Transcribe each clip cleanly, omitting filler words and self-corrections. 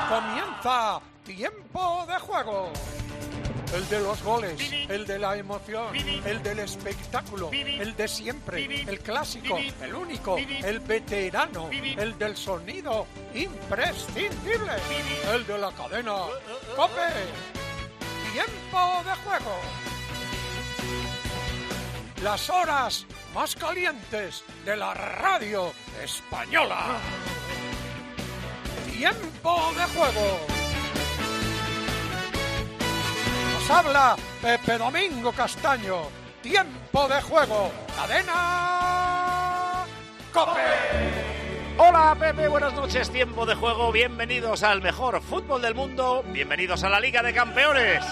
Comienza Tiempo de Juego. El de los goles, el de la emoción, el del espectáculo, el de siempre, el clásico, el único, el veterano, el del sonido imprescindible, el de la cadena COPE. Tiempo de Juego. Las horas más calientes de la radio española. Tiempo de Juego. Nos habla Pepe Domingo Castaño. Tiempo de Juego. Cadena COPE. Hola Pepe, buenas noches. Tiempo de Juego. Bienvenidos al mejor fútbol del mundo. Bienvenidos a la Liga de Campeones.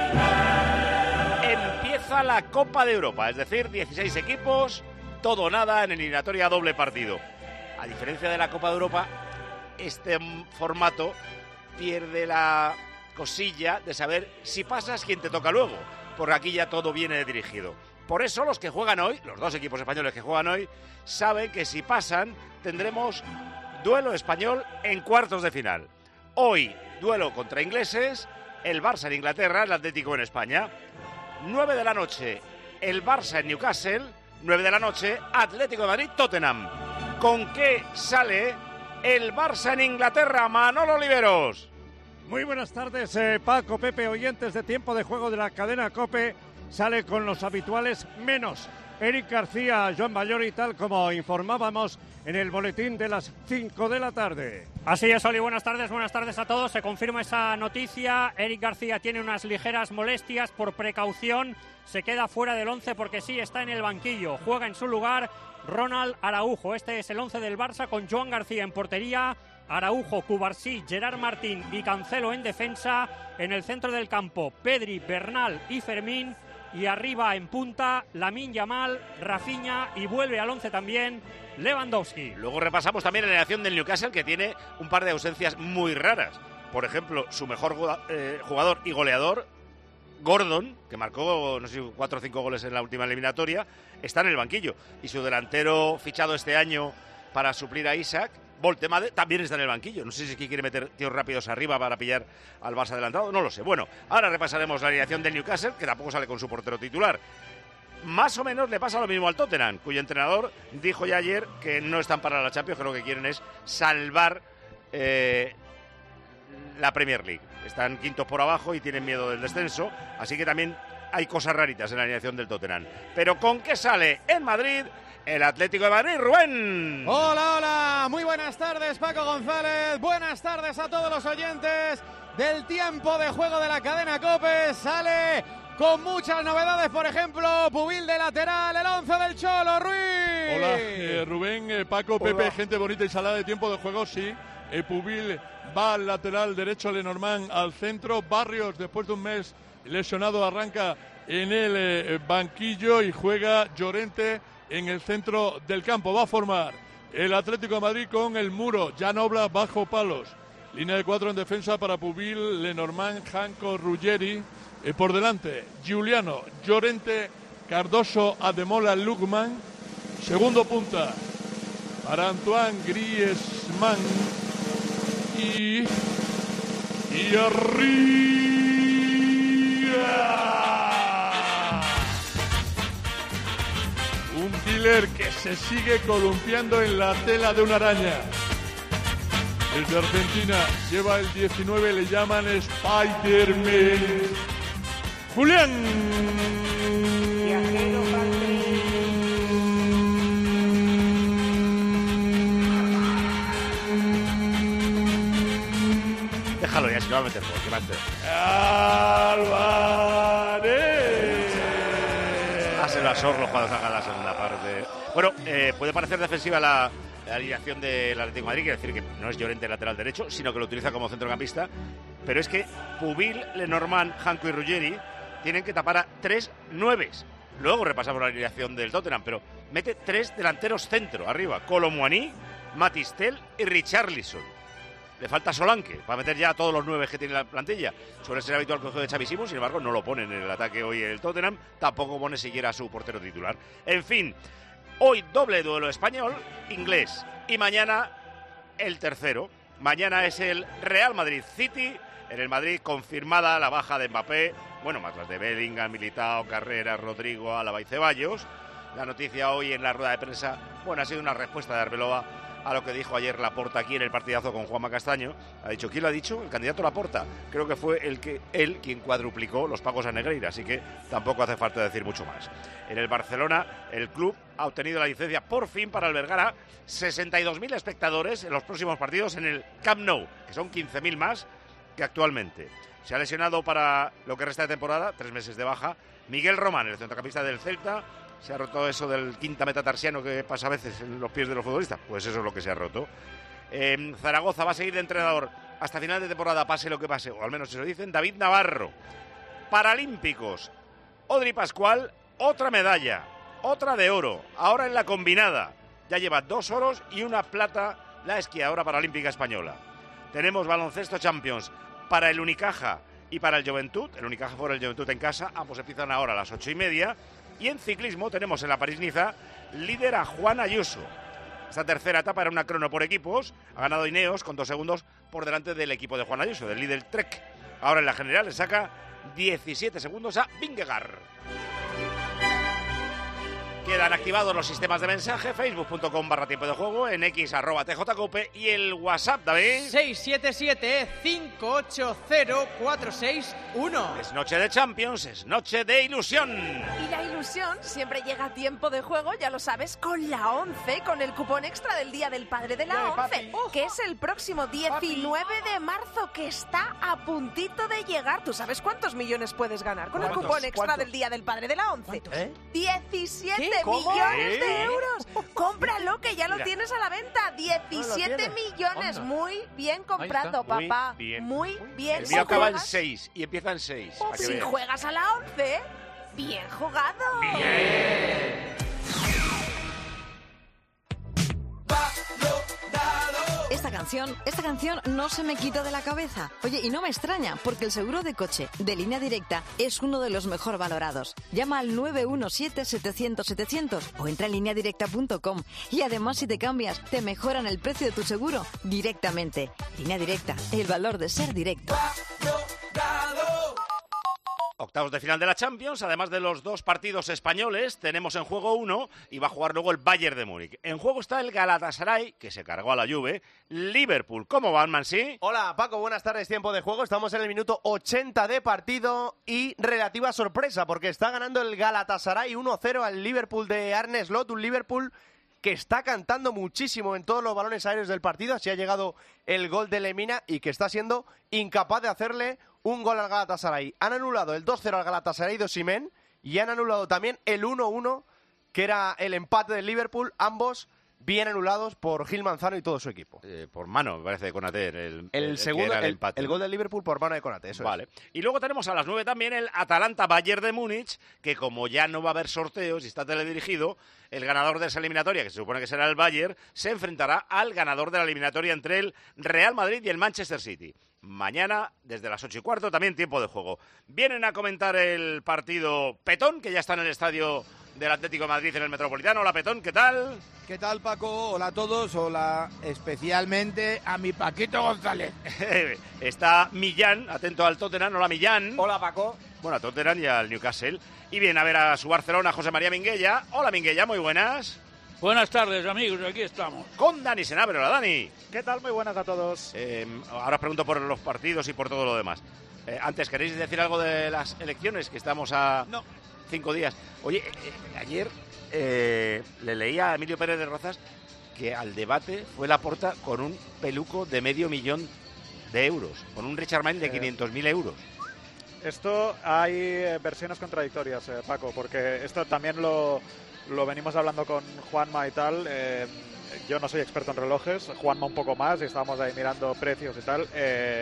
Empieza la Copa de Europa, es decir, 16 equipos, todo o nada en eliminatoria a doble partido. A diferencia de la Copa de Europa, este formato pierde la cosilla de saber si pasas quién te toca luego, porque aquí ya todo viene dirigido. Por eso los que juegan hoy, los dos equipos españoles que juegan hoy, saben que si pasan tendremos duelo español en cuartos de final. Hoy, duelo contra ingleses, el Barça en Inglaterra, el Atlético en España. 9 de la noche, el Barça en Newcastle. 9 de la noche, Atlético de Madrid, Tottenham. ¿Con qué sale el Barça en Inglaterra, Manolo Oliveros? Muy buenas tardes, Paco, Pepe, oyentes de Tiempo de Juego de la cadena COPE. Sale con los habituales menos Eric García, Joan Ballori, tal como informábamos en el boletín de las 5 de la tarde. Así es, Oli, buenas tardes a todos. Se confirma esa noticia. Eric García tiene unas ligeras molestias, por precaución se queda fuera del 11 porque sí está en el banquillo. Juega en su lugar Ronald Araujo. Este es el 11 del Barça con Joan García en portería, Araujo, Cubarsí, Gerard Martín y Cancelo en defensa. En el centro del campo, Pedri, Bernal y Fermín. Y arriba en punta, Lamine Yamal, Rafinha y vuelve al 11 también Lewandowski. Luego repasamos también la alineación del Newcastle, que tiene un par de ausencias muy raras. Por ejemplo, su mejor jugador y goleador, Gordon, que marcó, no sé, 4 o 5 goles en la última eliminatoria, está en el banquillo. Y su delantero fichado este año para suplir a Isaac, Voltemade, también está en el banquillo. No sé si es que quiere meter tíos rápidos arriba para pillar al Barça adelantado, no lo sé. Bueno, ahora repasaremos la alineación del Newcastle, que tampoco sale con su portero titular. Más o menos le pasa lo mismo al Tottenham, cuyo entrenador dijo ya ayer que no están para la Champions, que lo que quieren es salvar la Premier League. Están quintos por abajo y tienen miedo del descenso, así que también hay cosas raritas en la alineación del Tottenham. Pero ¿con qué sale en Madrid el Atlético de Madrid, Rubén? Hola, hola, muy buenas tardes, Paco González, buenas tardes a todos los oyentes del Tiempo de Juego de la cadena COPE. Sale con muchas novedades, por ejemplo, Pubil de lateral, el 11 del Cholo, Ruiz. Hola, Rubén, Paco, Hola. Pepe, gente bonita y salada de Tiempo de Juego, sí. Pubil va al lateral derecho, Lenormand al centro, Barrios, después de un mes lesionado, arranca en el banquillo y juega Llorente en el centro del campo. Va a formar el Atlético de Madrid con el Muro, Jan Oblak bajo palos. Línea de 4 en defensa para Pubil, Lenormand, Janko, Ruggeri. Por delante, Giuliano, Llorente, Cardoso, Ademola, Lukman. Segundo punta para Antoine Griezmann. Y arriba un killer que se sigue columpiando en la tela de una araña. Desde Argentina lleva el 19, le llaman Spider-Man. Julián. Déjalo ya, si lo va a meter por ¿qué más te Álvarez. Hacelo a Sorlo cuando salga la segunda parte. Bueno, puede parecer defensiva la alineación del Atlético de Madrid, quiere decir que no es Llorente lateral derecho, sino que lo utiliza como centrocampista, pero es que Pubil, Lenormand, Janko y Ruggeri tienen que tapar a 3 nueves. Luego repasamos la alineación del Tottenham, pero mete 3 delanteros centro arriba, Colomboani, Matistel y Richarlison. Le falta Solanke para meter ya a todos los 9 que tiene la plantilla. Suele ser habitual el juego de Xavi Simons, sin embargo no lo ponen en el ataque hoy el Tottenham, tampoco pone siquiera a su portero titular. En fin, hoy doble duelo español, inglés, y mañana el tercero, Mañana es el Real Madrid City. En el Madrid confirmada la baja de Mbappé, bueno, más las de Bellingham, Militao, Carreras, Rodrigo, Álava y Ceballos. La noticia hoy en la rueda de prensa, bueno, ha sido una respuesta de Arbeloa a lo que dijo ayer Laporta aquí en el partidazo con Juanma Castaño. Ha dicho, ¿quién lo ha dicho? El candidato Laporta. Creo que fue él quien cuadruplicó los pagos a Negreira, así que tampoco hace falta decir mucho más. En el Barcelona, el club ha obtenido la licencia por fin para albergar a 62.000 espectadores en los próximos partidos en el Camp Nou, que son 15.000 más que actualmente. Se ha lesionado para lo que resta de temporada, 3 meses de baja, Miguel Román, el centrocampista del Celta. Se ha roto eso del quinta metatarsiano que pasa a veces en los pies de los futbolistas. Pues eso es lo que se ha roto. Zaragoza va a seguir de entrenador hasta final de temporada, pase lo que pase, o al menos eso dicen. David Navarro. Paralímpicos. Odri Pascual, otra medalla, otra de oro, ahora en la combinada. Ya lleva 2 oros y 1 plata la esquiadora paralímpica española. Tenemos baloncesto Champions para el Unicaja y para el Juventud. El Unicaja fuera el Juventud en casa, ambos empiezan ahora a las 8:30. Y en ciclismo tenemos en la París-Niza líder a Juan Ayuso. Esta tercera etapa era una crono por equipos. Ha ganado Ineos con 2 segundos por delante del equipo de Juan Ayuso, del líder Trek. Ahora en la general le saca 17 segundos a Vingegaard. Quedan activados los sistemas de mensaje, facebook.com/tiempo de juego, en x @tjcope y el WhatsApp, David. 677-580-461. Es noche de Champions, es noche de ilusión. Y la ilusión siempre llega a tiempo de juego, ya lo sabes, con la 11, con el cupón extra del Día del Padre de la 11, que es el próximo 19 de marzo, que está a puntito de llegar. ¿Tú sabes cuántos millones puedes ganar con el cupón extra del Día del Padre de la 11? 17 millones de euros. Cómpralo, que ya lo tienes a la venta. 17 millones. Muy bien comprado, papá. Muy bien. El mío acaba en 6 y empieza en 6. Si juegas a la 11, bien jugado. Bien. Esta canción no se me quita de la cabeza. Oye, y no me extraña, porque el seguro de coche de Línea Directa es uno de los mejor valorados. Llama al 917-700-700 o entra en lineadirecta.com. Y además, si te cambias, te mejoran el precio de tu seguro directamente. Línea Directa, el valor de ser directo. Octavos de final de la Champions, además de los 2 partidos españoles, tenemos en juego uno y va a jugar luego el Bayern de Múnich. En juego está el Galatasaray, que se cargó a la Juve, Liverpool. ¿Cómo van, Mansi? Hola, Paco, buenas tardes, tiempo de juego. Estamos en el minuto 80 de partido y relativa sorpresa, porque está ganando el Galatasaray 1-0 al Liverpool de Arne Slot, un Liverpool que está cantando muchísimo en todos los balones aéreos del partido. Así ha llegado el gol de Lemina y que está siendo incapaz de hacerle un gol al Galatasaray. Han anulado el 2-0 al Galatasaray de Osimhen y han anulado también el 1-1, que era el empate del Liverpool, ambos bien anulados por Gil Manzano y todo su equipo. Por mano, me parece, de Konaté. El segundo, el empate, el gol del Liverpool por mano de Konaté, eso vale. es. Y luego tenemos a las 9 también el Atalanta-Bayern de Múnich, que como ya no va a haber sorteos y está teledirigido, el ganador de esa eliminatoria, que se supone que será el Bayern, se enfrentará al ganador de la eliminatoria entre el Real Madrid y el Manchester City. Mañana, desde las 8:15, también tiempo de juego. Vienen a comentar el partido Petón, que ya está en el estadio del Atlético de Madrid en el Metropolitano. Hola, Petón, ¿qué tal? ¿Qué tal, Paco? Hola a todos. Hola especialmente a mi Paquito González. Está Millán, atento al Tottenham. Hola, Millán. Hola, Paco. Bueno, a Tottenham y al Newcastle. Y viene a ver a su Barcelona, José María Minguella. Hola, Minguella, muy buenas. Buenas tardes, amigos, aquí estamos. Con Dani Senabre. Hola, Dani. ¿Qué tal? Muy buenas a todos. Ahora os pregunto por los partidos y por todo lo demás. Antes, ¿queréis decir algo de las elecciones? Que estamos a 5 días. Oye, ayer le leía a Emilio Pérez de Rozas que al debate fue Laporta con un peluco de $500.000 de euros, con un Richard Mille de 500.000 euros. Esto hay versiones contradictorias, Paco, porque esto también lo venimos hablando con Juanma y tal. Yo no soy experto en relojes, Juanma un poco más, y estábamos ahí mirando precios y tal.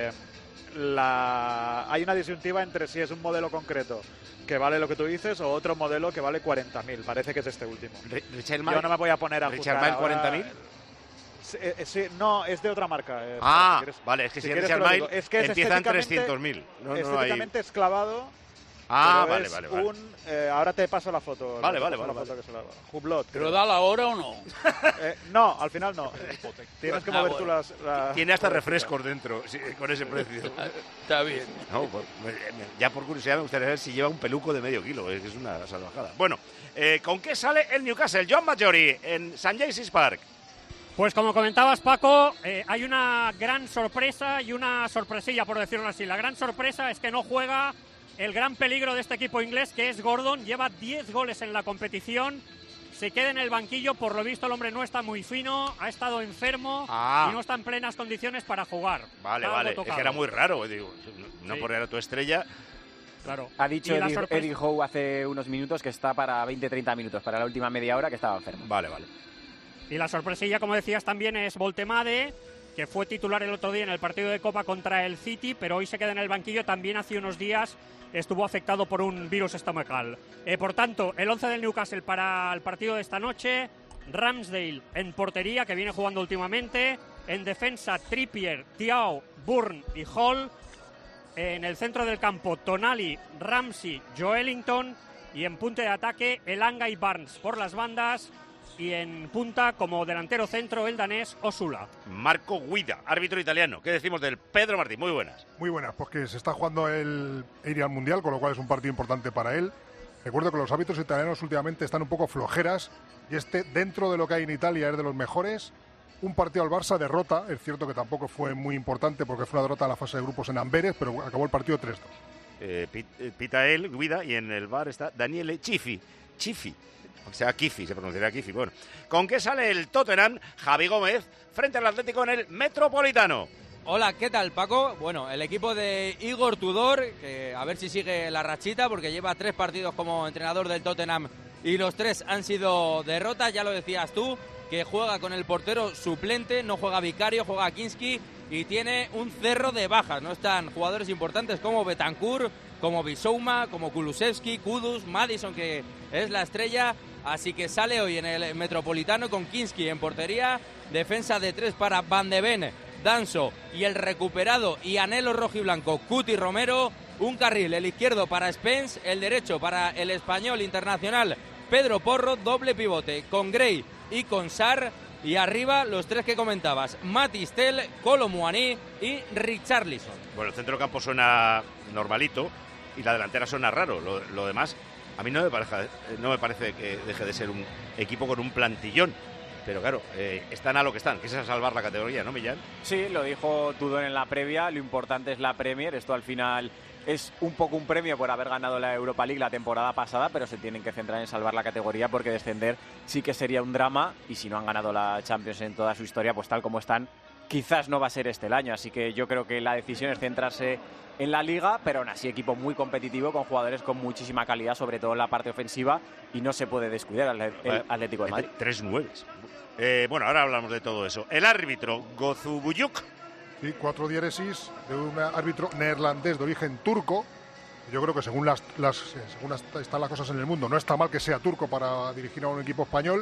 Hay una disyuntiva entre si es un modelo concreto que vale lo que tú dices o otro modelo que vale 40.000. Parece que es este último. Yo no me voy a poner a ¿Richard Mille 40.000? Sí, no, es de otra marca. Vale, es que si Richard Mille empieza en 300.000. Estéticamente es clavado Ah, Pero vale. ahora te paso la foto. Vale. Hublot. ¿Pero da la hora o no? No, al final no. Tienes que mover tú las... Tiene hasta refrescos dentro, sí, con ese precio. Está bien. No, ya por curiosidad me gustaría saber si lleva un peluco de medio kilo, es que es una salvajada. Bueno, ¿con qué sale el Newcastle? John Majori en St. James's Park. Pues como comentabas, Paco, hay una gran sorpresa y una sorpresilla, por decirlo así. La gran sorpresa es que no juega el gran peligro de este equipo inglés, que es Gordon. Lleva 10 goles en la competición. Se queda en el banquillo. Por lo visto, el hombre no está muy fino. Ha estado enfermo y no está en plenas condiciones para jugar. Vale. Es que era muy raro. Digo, no Sí. poner a tu estrella. Claro. Ha dicho Eddie Howe hace unos minutos que está para 20-30 minutos, para la última media hora que estaba enfermo. Vale. Y la sorpresilla, como decías, también es Voltemade, que fue titular el otro día en el partido de Copa contra el City, pero hoy se queda en el banquillo. También hace unos días estuvo afectado por un virus estomacal. Por tanto, el 11 del Newcastle para el partido de esta noche: Ramsdale en portería, que viene jugando últimamente. En defensa, Trippier, Thiaw, Burn y Hall. En el centro del campo, Tonali, Ramsey, Joelinton. Y en punta de ataque, Elanga y Barnes por las bandas. Y en punta, como delantero centro, el danés Osula. Marco Guida, árbitro italiano. ¿Qué decimos del Pedro Martín? Muy buenas. Muy buenas, porque se está jugando el ir al Mundial, con lo cual es un partido importante para él. Recuerdo que los árbitros italianos últimamente están un poco flojeras, y dentro de lo que hay en Italia, es de los mejores. Un partido al Barça, derrota, es cierto que tampoco fue muy importante porque fue una derrota en la fase de grupos en Amberes, pero acabó el partido 3-2. Pita él, Guida, y en el bar está Daniele Cifi. O sea, Kifi, se pronunciaría Kifi. Bueno, ¿con qué sale el Tottenham? Javi Gómez frente al Atlético en el Metropolitano. Hola, ¿qué tal, Paco? Bueno, el equipo de Igor Tudor, que a ver si sigue la rachita, porque lleva 3 partidos como entrenador del Tottenham y los 3 han sido derrotas. Ya lo decías tú, que juega con el portero suplente, no juega Vicario, juega Kinski y tiene un cerro de bajas. No están jugadores importantes como Bentancur, como Bissouma, como Kulusevski, Kudus, Maddison, que es la estrella. Así que sale hoy en el Metropolitano con Kinski en portería, defensa de 3 para Van de Ven, Danso y el recuperado y anhelo rojiblanco Cuti Romero. Un carril, el izquierdo para Spence, el derecho para el español internacional Pedro Porro, doble pivote con Gray y con Sarr. Y arriba los 3 que comentabas, Matistel, Kolo Muani y Richarlison. Bueno, el centro del campo suena normalito y la delantera suena raro. Lo demás, a mí no me parece que deje de ser un equipo con un plantillón. Pero claro, están a lo que están, que es a salvar la categoría, ¿no, Millán? Sí, lo dijo Tudor en la previa, lo importante es la Premier. Esto al final es un poco un premio por haber ganado la Europa League la temporada pasada, pero se tienen que centrar en salvar la categoría, porque descender sí que sería un drama, y si no han ganado la Champions en toda su historia, pues tal como están, quizás no va a ser este el año. Así que yo creo que la decisión es centrarse en la Liga, pero aún así equipo muy competitivo, con jugadores con muchísima calidad, sobre todo en la parte ofensiva, y no se puede descuidar el Atlético de Madrid. 3-9. Bueno, ahora hablamos de todo eso. El árbitro, Gozubuyuk. Sí, 4 diéresis de un árbitro neerlandés de origen turco. Yo creo que según están las cosas en el mundo, no está mal que sea turco para dirigir a un equipo español.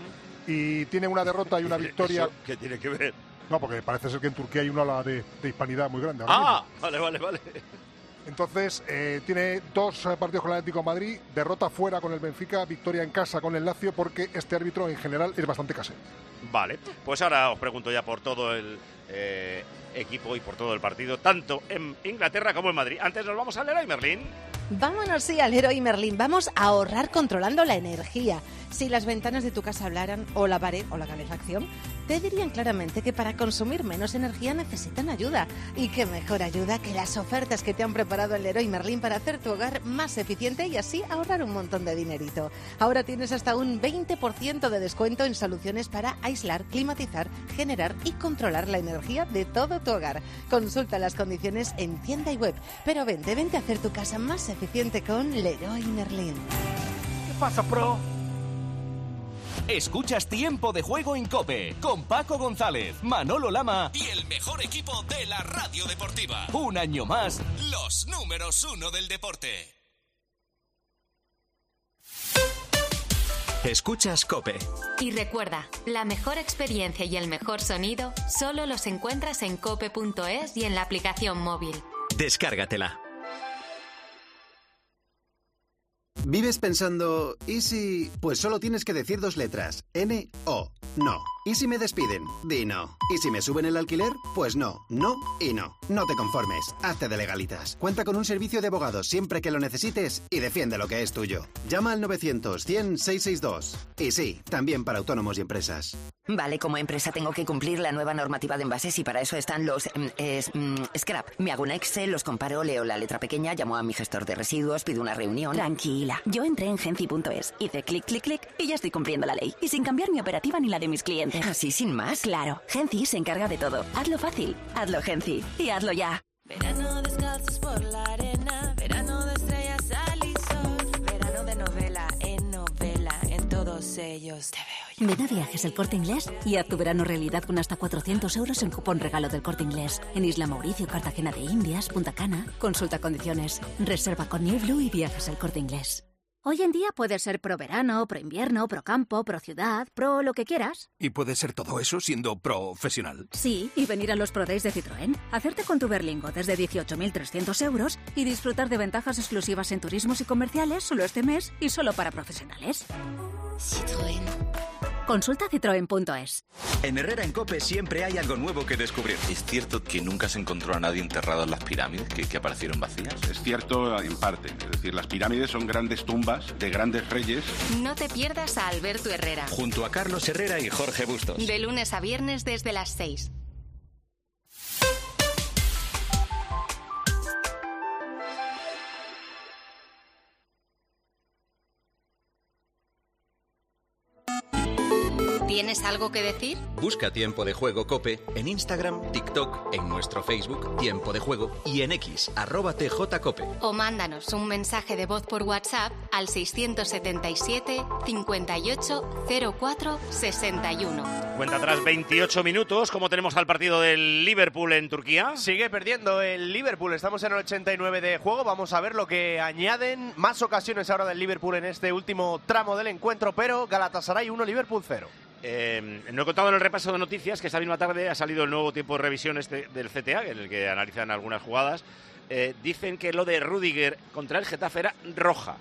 Y tiene una derrota y una victoria. ¿Eso qué tiene que ver? No, porque parece ser que en Turquía hay una ola de hispanidad muy grande. Vale. Entonces, tiene 2 partidos con el Atlético de Madrid, derrota fuera con el Benfica, victoria en casa con el Lazio, porque este árbitro en general es bastante casero. Vale, pues ahora os pregunto ya por todo el equipo y por todo el partido, tanto en Inglaterra como en Madrid. Antes nos vamos al Leroy Merlin. Vámonos, sí, al Leroy Merlin. Vamos a ahorrar controlando la energía. Si las ventanas de tu casa hablaran, o la pared, o la calefacción, te dirían claramente que para consumir menos energía necesitan ayuda. Y qué mejor ayuda que las ofertas que te han preparado el Leroy Merlin para hacer tu hogar más eficiente y así ahorrar un montón de dinerito. Ahora tienes hasta un 20% de descuento en soluciones para aislar, climatizar, generar y controlar la energía de todo tu hogar. Consulta las condiciones en tienda y web. Pero vente a hacer tu casa más eficiente con Leroy Merlin. ¿Qué pasa, pro? Escuchas Tiempo de Juego en COPE con Paco González, Manolo Lama y el mejor equipo de la radio deportiva. Un año más, los números 1 del deporte. Escuchas COPE. Y recuerda, la mejor experiencia y el mejor sonido solo los encuentras en cope.es y en la aplicación móvil. Descárgatela. ¿Vives pensando, ¿y si...? Pues solo tienes que decir 2 letras, N-O, no. ¿Y si me despiden? Di no. ¿Y si me suben el alquiler? Pues no, no y no. No te conformes, hazte de Legalitas. Cuenta con un servicio de abogados siempre que lo necesites y defiende lo que es tuyo. Llama al 900-100-662. Y sí, también para autónomos y empresas. Vale, como empresa tengo que cumplir la nueva normativa de envases y para eso están los scrap. Me hago un Excel, los comparo, leo la letra pequeña, llamo a mi gestor de residuos, pido una reunión. Tranquila, yo entré en Genci.es, hice clic, clic, clic y ya estoy cumpliendo la ley. Y sin cambiar mi operativa ni la de mis clientes. ¿Así sin más? Claro, Genci se encarga de todo. Hazlo fácil, hazlo Genci y hazlo ya. Verano descalzos por la arena, verano de estrellas al y sol, verano de novela, en todos ellos te veo yo. Ven a Viajes El Corte Inglés y haz tu verano realidad con hasta 400 euros en cupón regalo del Corte Inglés. En Isla Mauricio, Cartagena de Indias, Punta Cana. Consulta condiciones. Reserva con New Blue y Viajes El Corte Inglés. Hoy en día puedes ser pro verano, pro invierno, pro campo, pro ciudad, pro lo que quieras. ¿Y puedes ser todo eso siendo profesional? Sí, y venir a los Pro Days de Citroën, hacerte con tu Berlingo desde 18.300 euros y disfrutar de ventajas exclusivas en turismos y comerciales solo este mes y solo para profesionales. Citroën. Consulta citroen.es. En Herrera en COPE siempre hay algo nuevo que descubrir. ¿Es cierto que nunca se encontró a nadie enterrado en las pirámides, que aparecieron vacías? Es cierto en parte. Es decir, las pirámides son grandes tumbas de grandes reyes. No te pierdas a Alberto Herrera. Junto a Carlos Herrera y Jorge Bustos. De lunes a viernes desde las 6. ¿Tienes algo que decir? Busca Tiempo de Juego COPE en Instagram, TikTok, en nuestro Facebook Tiempo de Juego y en X, @TJCOPE. O mándanos un mensaje de voz por WhatsApp al 677 58 04 61. Cuenta atrás 28 minutos. ¿Cómo tenemos al partido del Liverpool en Turquía? Sigue perdiendo el Liverpool. Estamos en el 89 de juego. Vamos a ver lo que añaden. Más ocasiones ahora del Liverpool en este último tramo del encuentro, pero Galatasaray 1, Liverpool 0. No he contado en el repaso de noticias que esta misma tarde ha salido el nuevo tiempo de revisión del CTA, en el que analizan algunas jugadas. Dicen que lo de Rüdiger contra el Getafe era roja,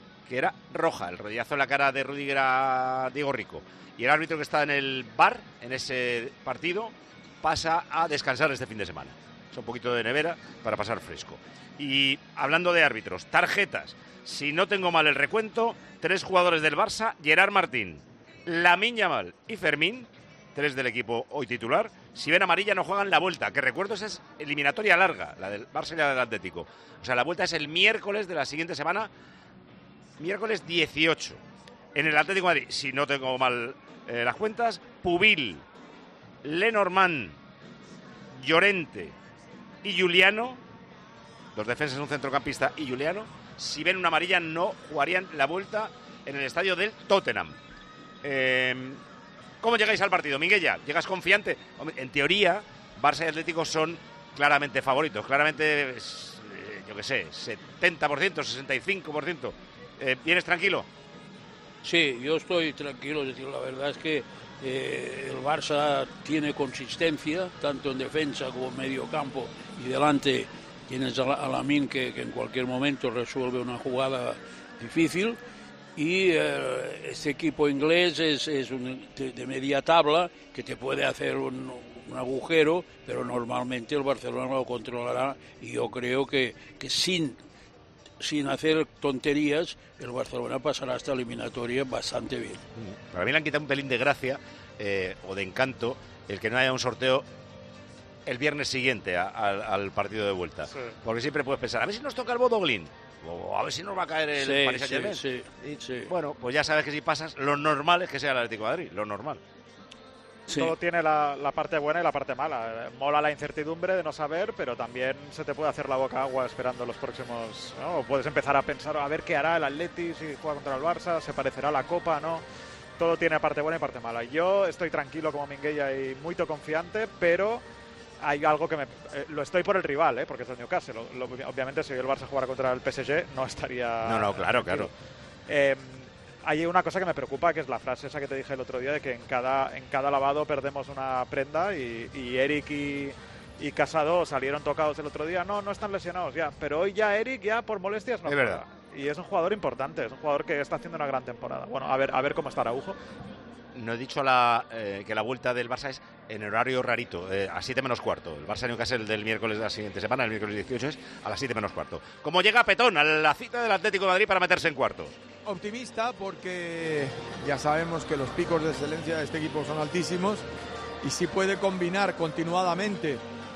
el rodillazo en la cara de Rüdiger a Diego Rico. Y el árbitro que está en el VAR, en ese partido, pasa a descansar este fin de semana. Es un poquito de nevera para pasar fresco. Y hablando de árbitros, tarjetas. Si no tengo mal el recuento, 3 jugadores del Barça, Gerard Martín, Lamine Yamal y Fermín, 3 del equipo hoy titular. Si ven amarilla no juegan la vuelta, que recuerdo esa es eliminatoria larga, la del Barça y la del Atlético. O sea, la vuelta es el miércoles de la siguiente semana, miércoles 18. En el Atlético de Madrid, si no tengo mal las cuentas, Pubil, Lenormand, Llorente y Juliano, 2 defensas, un centrocampista y Juliano. Si ven una amarilla no jugarían la vuelta en el estadio del Tottenham. ¿Cómo llegáis al partido, Minguella? ¿Llegas confiante? Hombre, en teoría, Barça y Atlético son claramente favoritos. Claramente, yo qué sé, 70%, 65%. ¿Vienes tranquilo? Sí, yo estoy tranquilo. Es decir, la verdad es que el Barça tiene consistencia, tanto en defensa como en medio campo. Y delante tienes a Lamine que en cualquier momento resuelve una jugada difícil. Y este equipo inglés es de media tabla que te puede hacer un agujero, pero normalmente el Barcelona lo controlará y yo creo que sin hacer tonterías el Barcelona pasará esta eliminatoria bastante bien. Para mí le han quitado un pelín de gracia o de encanto el que no haya un sorteo el viernes siguiente al partido de vuelta. Sí. Porque siempre puedes pensar, a ver si nos toca el Bodoglin. O a ver si nos va a caer el Paris Saint-Germain. Sí. Bueno, pues ya sabes que si pasas, lo normal es que sea el Atlético de Madrid, lo normal. Sí. Todo tiene la parte buena y la parte mala. Mola la incertidumbre de no saber, pero también se te puede hacer la boca agua esperando los próximos, ¿no? O puedes empezar a pensar a ver qué hará el Atleti si juega contra el Barça, se parecerá a la Copa, ¿no? Todo tiene parte buena y parte mala. Yo estoy tranquilo como Minguella y muy confiante, pero hay algo que lo estoy por el rival, porque es el Newcastle. Obviamente, si el Barça jugara contra el PSG, no estaría... No, claro. Hay una cosa que me preocupa, que es la frase esa que te dije el otro día, de que en cada lavado perdemos una prenda, y Eric y Casado salieron tocados el otro día. No están lesionados ya, pero hoy ya Eric, ya por molestias no. Es verdad. y es un jugador importante, es un jugador que está haciendo una gran temporada. Bueno, a ver cómo está Araujo. No he dicho que la vuelta del Barça es en horario rarito, a 7 menos cuarto. El Barça Newcastle del miércoles de la siguiente semana, el miércoles 18 es a las 7 menos cuarto. ¿Cómo llega Petón a la cita del Atlético de Madrid para meterse en cuartos? Optimista, porque ya sabemos que los picos de excelencia de este equipo son altísimos, y si puede combinar continuadamente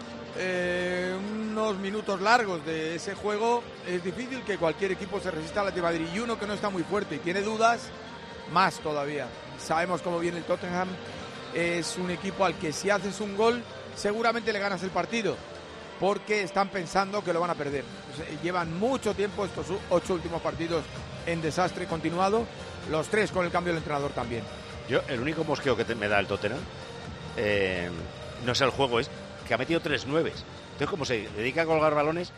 unos minutos largos de ese juego, es difícil que cualquier equipo se resista al Atlético de Madrid. Y uno que no está muy fuerte y tiene dudas, más todavía. Sabemos cómo viene el Tottenham, es un equipo al que si haces un gol seguramente le ganas el partido, porque están pensando que lo van a perder. Llevan mucho tiempo estos 8 últimos partidos en desastre continuado, los 3 con el cambio del entrenador también. Yo, el único mosqueo que me da el Tottenham, no es el juego, es que ha metido 3 nueves. Entonces, como se dedica a colgar balones,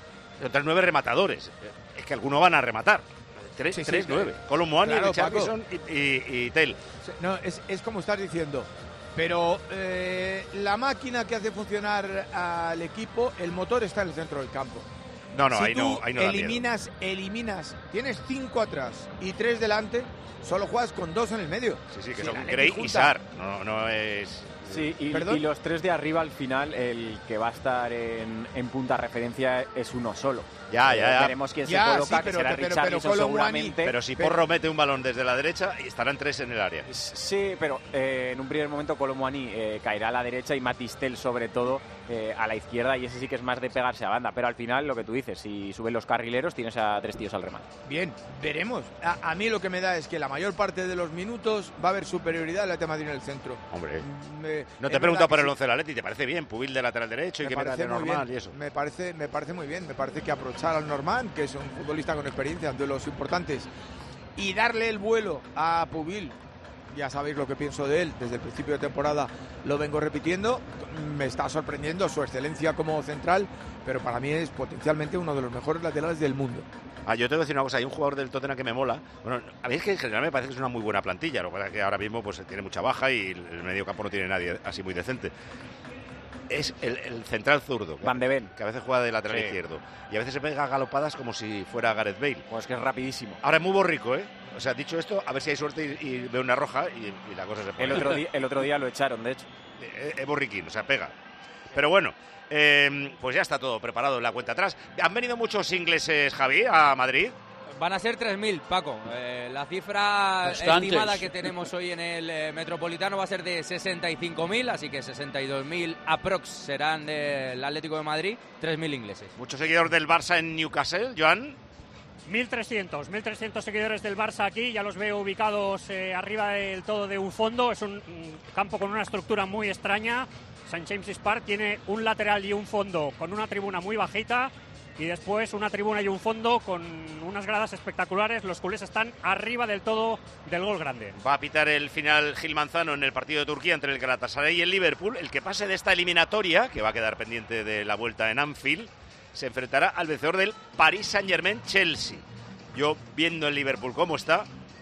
3 9 rematadores. Es que algunos van a rematar. 3 9. Colomboani, claro, Richarlison y Tell. No, es como estás diciendo. Pero la máquina que hace funcionar al equipo, el motor está en el centro del campo. No, si ahí no da eliminas, tienes 5 atrás y 3 delante, solo juegas con 2 en el medio. Sí, que son Gray y Sarr. No es... Sí, y los 3 de arriba al final, el que va a estar en punta referencia es uno solo. Ya. Veremos quién se coloca, que será Richarlison seguramente. Pero si Porro mete un balón desde la derecha, estarán 3 en el área. Sí, pero en un primer momento Colomboani caerá a la derecha y Matistel sobre todo a la izquierda, y ese sí que es más de pegarse a banda. Pero al final, lo que tú dices, si suben los carrileros, tienes a 3 tíos al remate. Bien, veremos. A mí lo que me da es que la mayor parte de los minutos va a haber superioridad del Atlético de Madrid en el centro. Hombre, no te he preguntado por el 11 del Atleti, ¿te parece bien? Pubil de lateral derecho y que meta de normal y eso. Me parece muy bien, me parece que aprovechar al Norman, que es un futbolista con experiencia en duelos importantes, y darle el vuelo a Pubil. Ya sabéis lo que pienso de él, desde el principio de temporada lo vengo repitiendo, me está sorprendiendo su excelencia como central, pero para mí es potencialmente uno de los mejores laterales del mundo. Yo te voy a decir una cosa, hay un jugador del Tottenham que me mola. Bueno, a mí es que en general me parece que es una muy buena plantilla, lo que pasa es que ahora mismo pues tiene mucha baja y el medio campo no tiene nadie así muy decente. Es el central zurdo, Van de Ven, que a veces juega de lateral izquierdo y a veces se pega galopadas como si fuera Gareth Bale. Pues que es rapidísimo. Ahora es muy borrico, ¿eh? O sea, dicho esto, a ver si hay suerte y ve una roja y la cosa se pone. El otro día lo echaron, de hecho. Es borriquín, o sea, pega. Pero bueno, pues ya está todo preparado en la cuenta atrás. ¿Han venido muchos ingleses, Javi, a Madrid? Van a ser 3.000, Paco. La cifra estimada que tenemos hoy en el Metropolitano va a ser de 65.000, así que 62.000 aprox serán del Atlético de Madrid, 3.000 ingleses. Muchos seguidores del Barça en Newcastle, Joan. 1.300 seguidores del Barça aquí, ya los veo ubicados arriba del todo de un fondo. Es un campo con una estructura muy extraña. St. James's Park tiene un lateral y un fondo con una tribuna muy bajita, y después una tribuna y un fondo con unas gradas espectaculares. Los culés están arriba del todo del gol grande. Va a pitar el final Gil Manzano en el partido de Turquía entre el Galatasaray y el Liverpool. El que pase de esta eliminatoria, que va a quedar pendiente de la vuelta en Anfield, se enfrentará al vencedor del Paris Saint-Germain-Chelsea. Yo, viendo el Liverpool cómo está,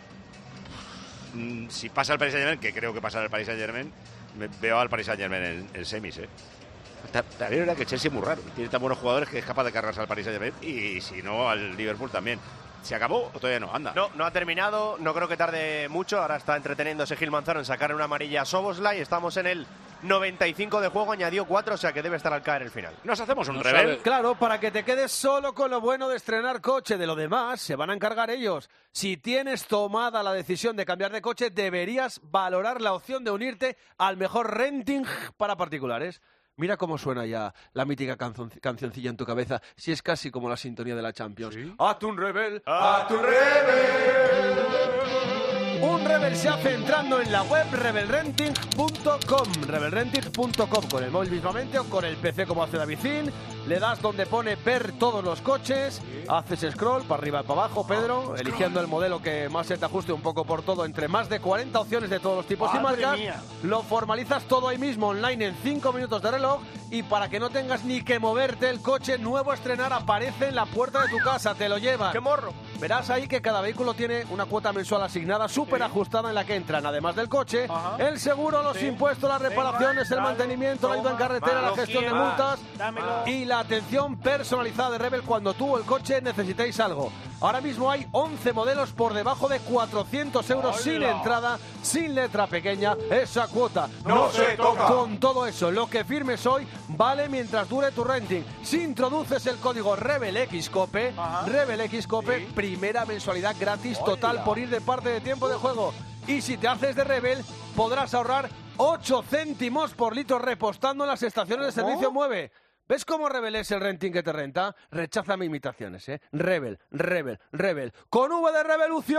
si pasa el Paris Saint-Germain, que creo que pasará el Paris Saint-Germain, veo al Paris Saint-Germain en semis, También era que el Chelsea es muy raro, tiene tan buenos jugadores que es capaz de cargarse al Paris Saint-Germain, y si no, al Liverpool también. ¿Se acabó o todavía no? Anda. No ha terminado, no creo que tarde mucho. Ahora está entreteniéndose Gil Manzano en sacar una amarilla a Szoboszlai. Estamos en el 95 de juego, añadió 4, o sea que debe estar al caer el final. Nos hacemos un rebel. Claro, para que te quedes solo con lo bueno de estrenar coche. De lo demás se van a encargar ellos. Si tienes tomada la decisión de cambiar de coche, deberías valorar la opción de unirte al mejor renting para particulares. Mira cómo suena ya la mítica cancioncilla en tu cabeza, si es casi como la sintonía de la Champions. ¿Sí? ¡Hazte un rebel! ¡Hazte un rebel! Un rebel se hace entrando en la web rebelrenting.com. Rebelrenting.com, con el móvil mismamente o con el PC como hace Davidín. Le das donde pone ver todos los coches, haces scroll para arriba y para abajo, Pedro, eligiendo el modelo que más se te ajuste un poco por todo, entre más de 40 opciones de todos los tipos y marcas. Lo formalizas todo ahí mismo, online, en 5 minutos de reloj, y para que no tengas ni que moverte, el coche nuevo a estrenar aparece en la puerta de tu casa, te lo llevan. ¡Qué morro! Verás ahí que cada vehículo tiene una cuota mensual asignada, súper ajustada, en la que entran, además del coche, el seguro, los impuestos, las reparaciones, el mantenimiento, la ayuda en carretera, la gestión de multas y la atención personalizada de Rebel cuando tú o el coche necesitéis algo. Ahora mismo hay 11 modelos por debajo de 400 euros sin entrada, sin letra pequeña. Esa cuota no se toca. Con todo eso, lo que firmes hoy vale mientras dure tu renting. Si introduces el código RebelXCope, RebelXCope, primera mensualidad gratis total por ir de parte de tiempo de juego. Y si te haces de Rebel, podrás ahorrar 8 céntimos por litro repostando en las estaciones de servicio Mueve. ¿Ves cómo Rebel es el renting que te renta? Rechaza mis imitaciones, ¿eh? Rebel. Con V de revolución.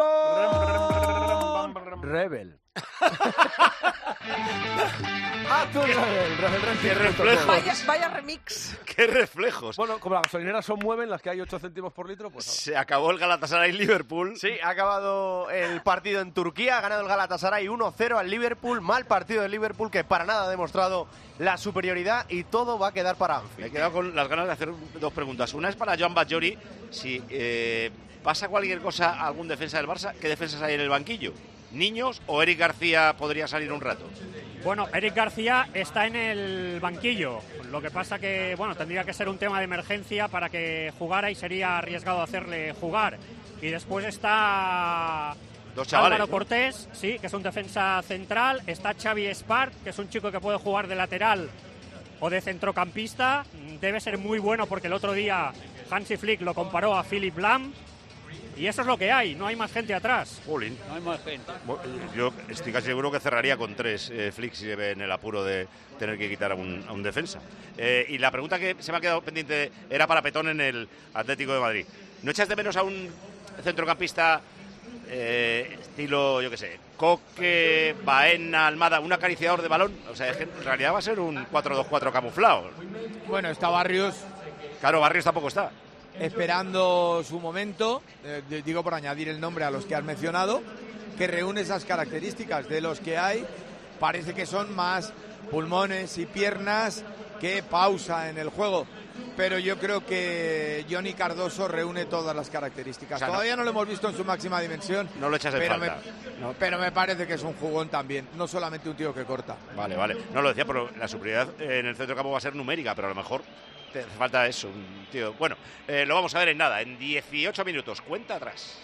Rebel. ¡A tu Rebel! ¡Qué reflejos! Vaya remix. ¡Qué reflejos! Bueno, como las gasolineras son Mueven, las que hay 8 céntimos por litro, pues... Se acabó el Galatasaray-Liverpool. Sí, ha acabado el partido en Turquía, ha ganado el Galatasaray 1-0 al Liverpool. Mal partido del Liverpool que para nada ha demostrado la superioridad y todo va a quedar para Anfield. Me he quedado con las ganas de hacer dos preguntas. Una es para Joan Bajori. Si pasa cualquier cosa a algún defensa del Barça, ¿qué defensas hay en el banquillo? ¿Niños o Eric García podría salir un rato? Bueno, Eric García está en el banquillo. Lo que pasa que, bueno, tendría que ser un tema de emergencia para que jugara y sería arriesgado hacerle jugar. Y después está dos chavales, Álvaro ¿no? Cortés, sí, que es un defensa central. Está Xavi Espart, que es un chico que puede jugar de lateral o de centrocampista. Debe ser muy bueno porque el otro día Hansi Flick lo comparó a Philipp Lahm. Y eso es lo que hay, no hay más gente atrás. Jolín. No hay más gente. Yo estoy casi seguro que cerraría con 3 Flick si se ve en el apuro de tener que quitar a un defensa. Y la pregunta que se me ha quedado pendiente era para Petón en el Atlético de Madrid. ¿No echas de menos a un centrocampista estilo, yo qué sé, Coque, Baena, Almada, un acariciador de balón? O sea, es que en realidad va a ser un 4-2-4 camuflado. Bueno, está Barrios. Claro, Barrios tampoco está. Esperando su momento, digo por añadir el nombre a los que has mencionado, que reúne esas características de los que hay. Parece que son más pulmones y piernas que pausa en el juego. Pero yo creo que Johnny Cardoso reúne todas las características. O sea, Todavía no lo hemos visto en su máxima dimensión. No lo echas en falta. Pero me parece que es un jugón también, no solamente un tío que corta. Vale. No lo decía, pero la superioridad en el centro campo va a ser numérica, pero a lo mejor te hace falta eso, un tío. Bueno, lo vamos a ver en nada, en 18 minutos. Cuenta atrás.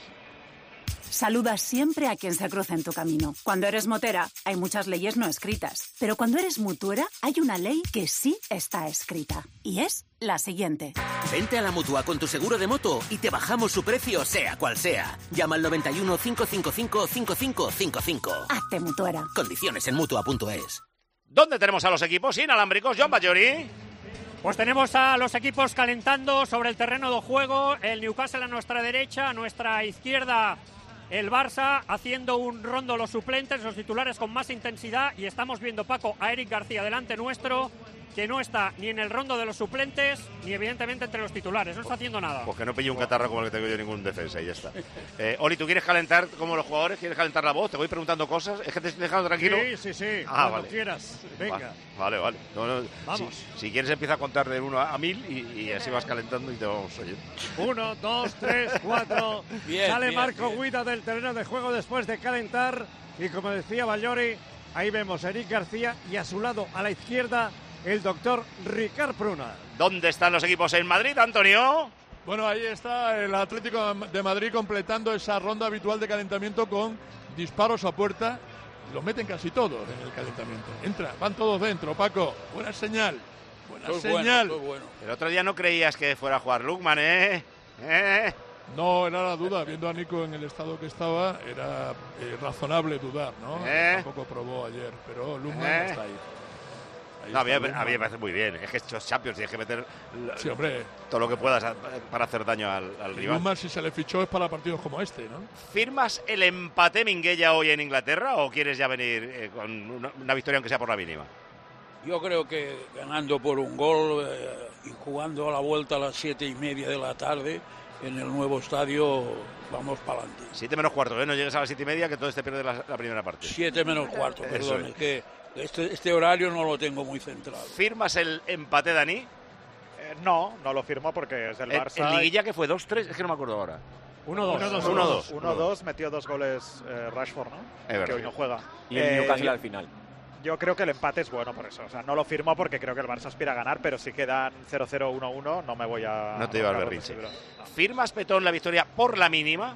Saluda siempre a quien se cruza en tu camino. Cuando eres motera, hay muchas leyes no escritas. Pero cuando eres mutuera, hay una ley que sí está escrita. Y es la siguiente. Vente a la Mutua con tu seguro de moto y te bajamos su precio, sea cual sea. Llama al 91 555 5555. Hazte mutuera. Condiciones en Mutua.es. ¿Dónde tenemos a los equipos inalámbricos, Joan Bajori? Pues tenemos a los equipos calentando sobre el terreno de juego. El Newcastle a nuestra derecha, a nuestra izquierda el Barça, haciendo un rondo los suplentes, los titulares con más intensidad. Y estamos viendo, Paco, a Eric García delante nuestro, que no está ni en el rondo de los suplentes, ni evidentemente entre los titulares. No está haciendo nada. Pues que no pille un catarro como el que tengo yo ningún defensa y ya está. Oli, ¿tú quieres calentar como los jugadores? ¿Quieres calentar la voz? Te voy preguntando cosas. ¿Es que te estoy dejando tranquilo? Sí. Ah, cuando vale. quieras. Venga. Vale. No, Vamos. Si quieres empieza a contar de 1 a 1000 y así vas calentando y te vamos oyendo. 1, 2, 3, 4. Sale Marco Guida del terreno de juego después de calentar. Y como decía Bajori, ahí vemos a Eric García y a su lado, a la izquierda, el doctor Ricard Pruna. ¿Dónde están los equipos en Madrid, Antonio? Bueno, ahí está el Atlético de Madrid completando esa ronda habitual de calentamiento con disparos a puerta. Los meten casi todos en el calentamiento. Van todos dentro, Paco. Buena señal. Buena señal. Bueno. El otro día no creías que fuera a jugar Lukman, ¿eh? No, era la duda. Viendo a Nico en el estado que estaba, era razonable dudar, ¿no? Tampoco probó ayer, pero Lukman está ahí. No, a mí me parece muy bien. Es que estos Champions tienes que meter sí, hombre, todo lo que puedas para hacer daño al rival. Lukman, si se le fichó, es para partidos como este, ¿no? ¿Firmas el empate Minguella hoy en Inglaterra o quieres ya venir con una victoria aunque sea por la mínima? Yo creo que ganando por un gol y jugando a la vuelta a las 7:30 de la tarde en el nuevo estadio, vamos para adelante. 7 menos cuarto, ¿eh? No llegues a las 7:30 que entonces te pierdes la primera parte. 7 menos cuarto, perdón, es que este horario no lo tengo muy centrado. ¿Firmas el empate, Dani? No lo firmo porque es del Barça. ¿En liguilla que fue 2-3? Es que no me acuerdo ahora. 1-2. Metió 2 goles Rashford, ¿no? Es verdad. Que hoy no juega. Y el Newcastle al final. Yo creo que el empate es bueno por eso. O sea, no lo firmo porque creo que el Barça aspira a ganar, pero si quedan 0-0, 1-1, no me voy a... No te llevas berrinche. ¿Firmas, Petón, la victoria por la mínima?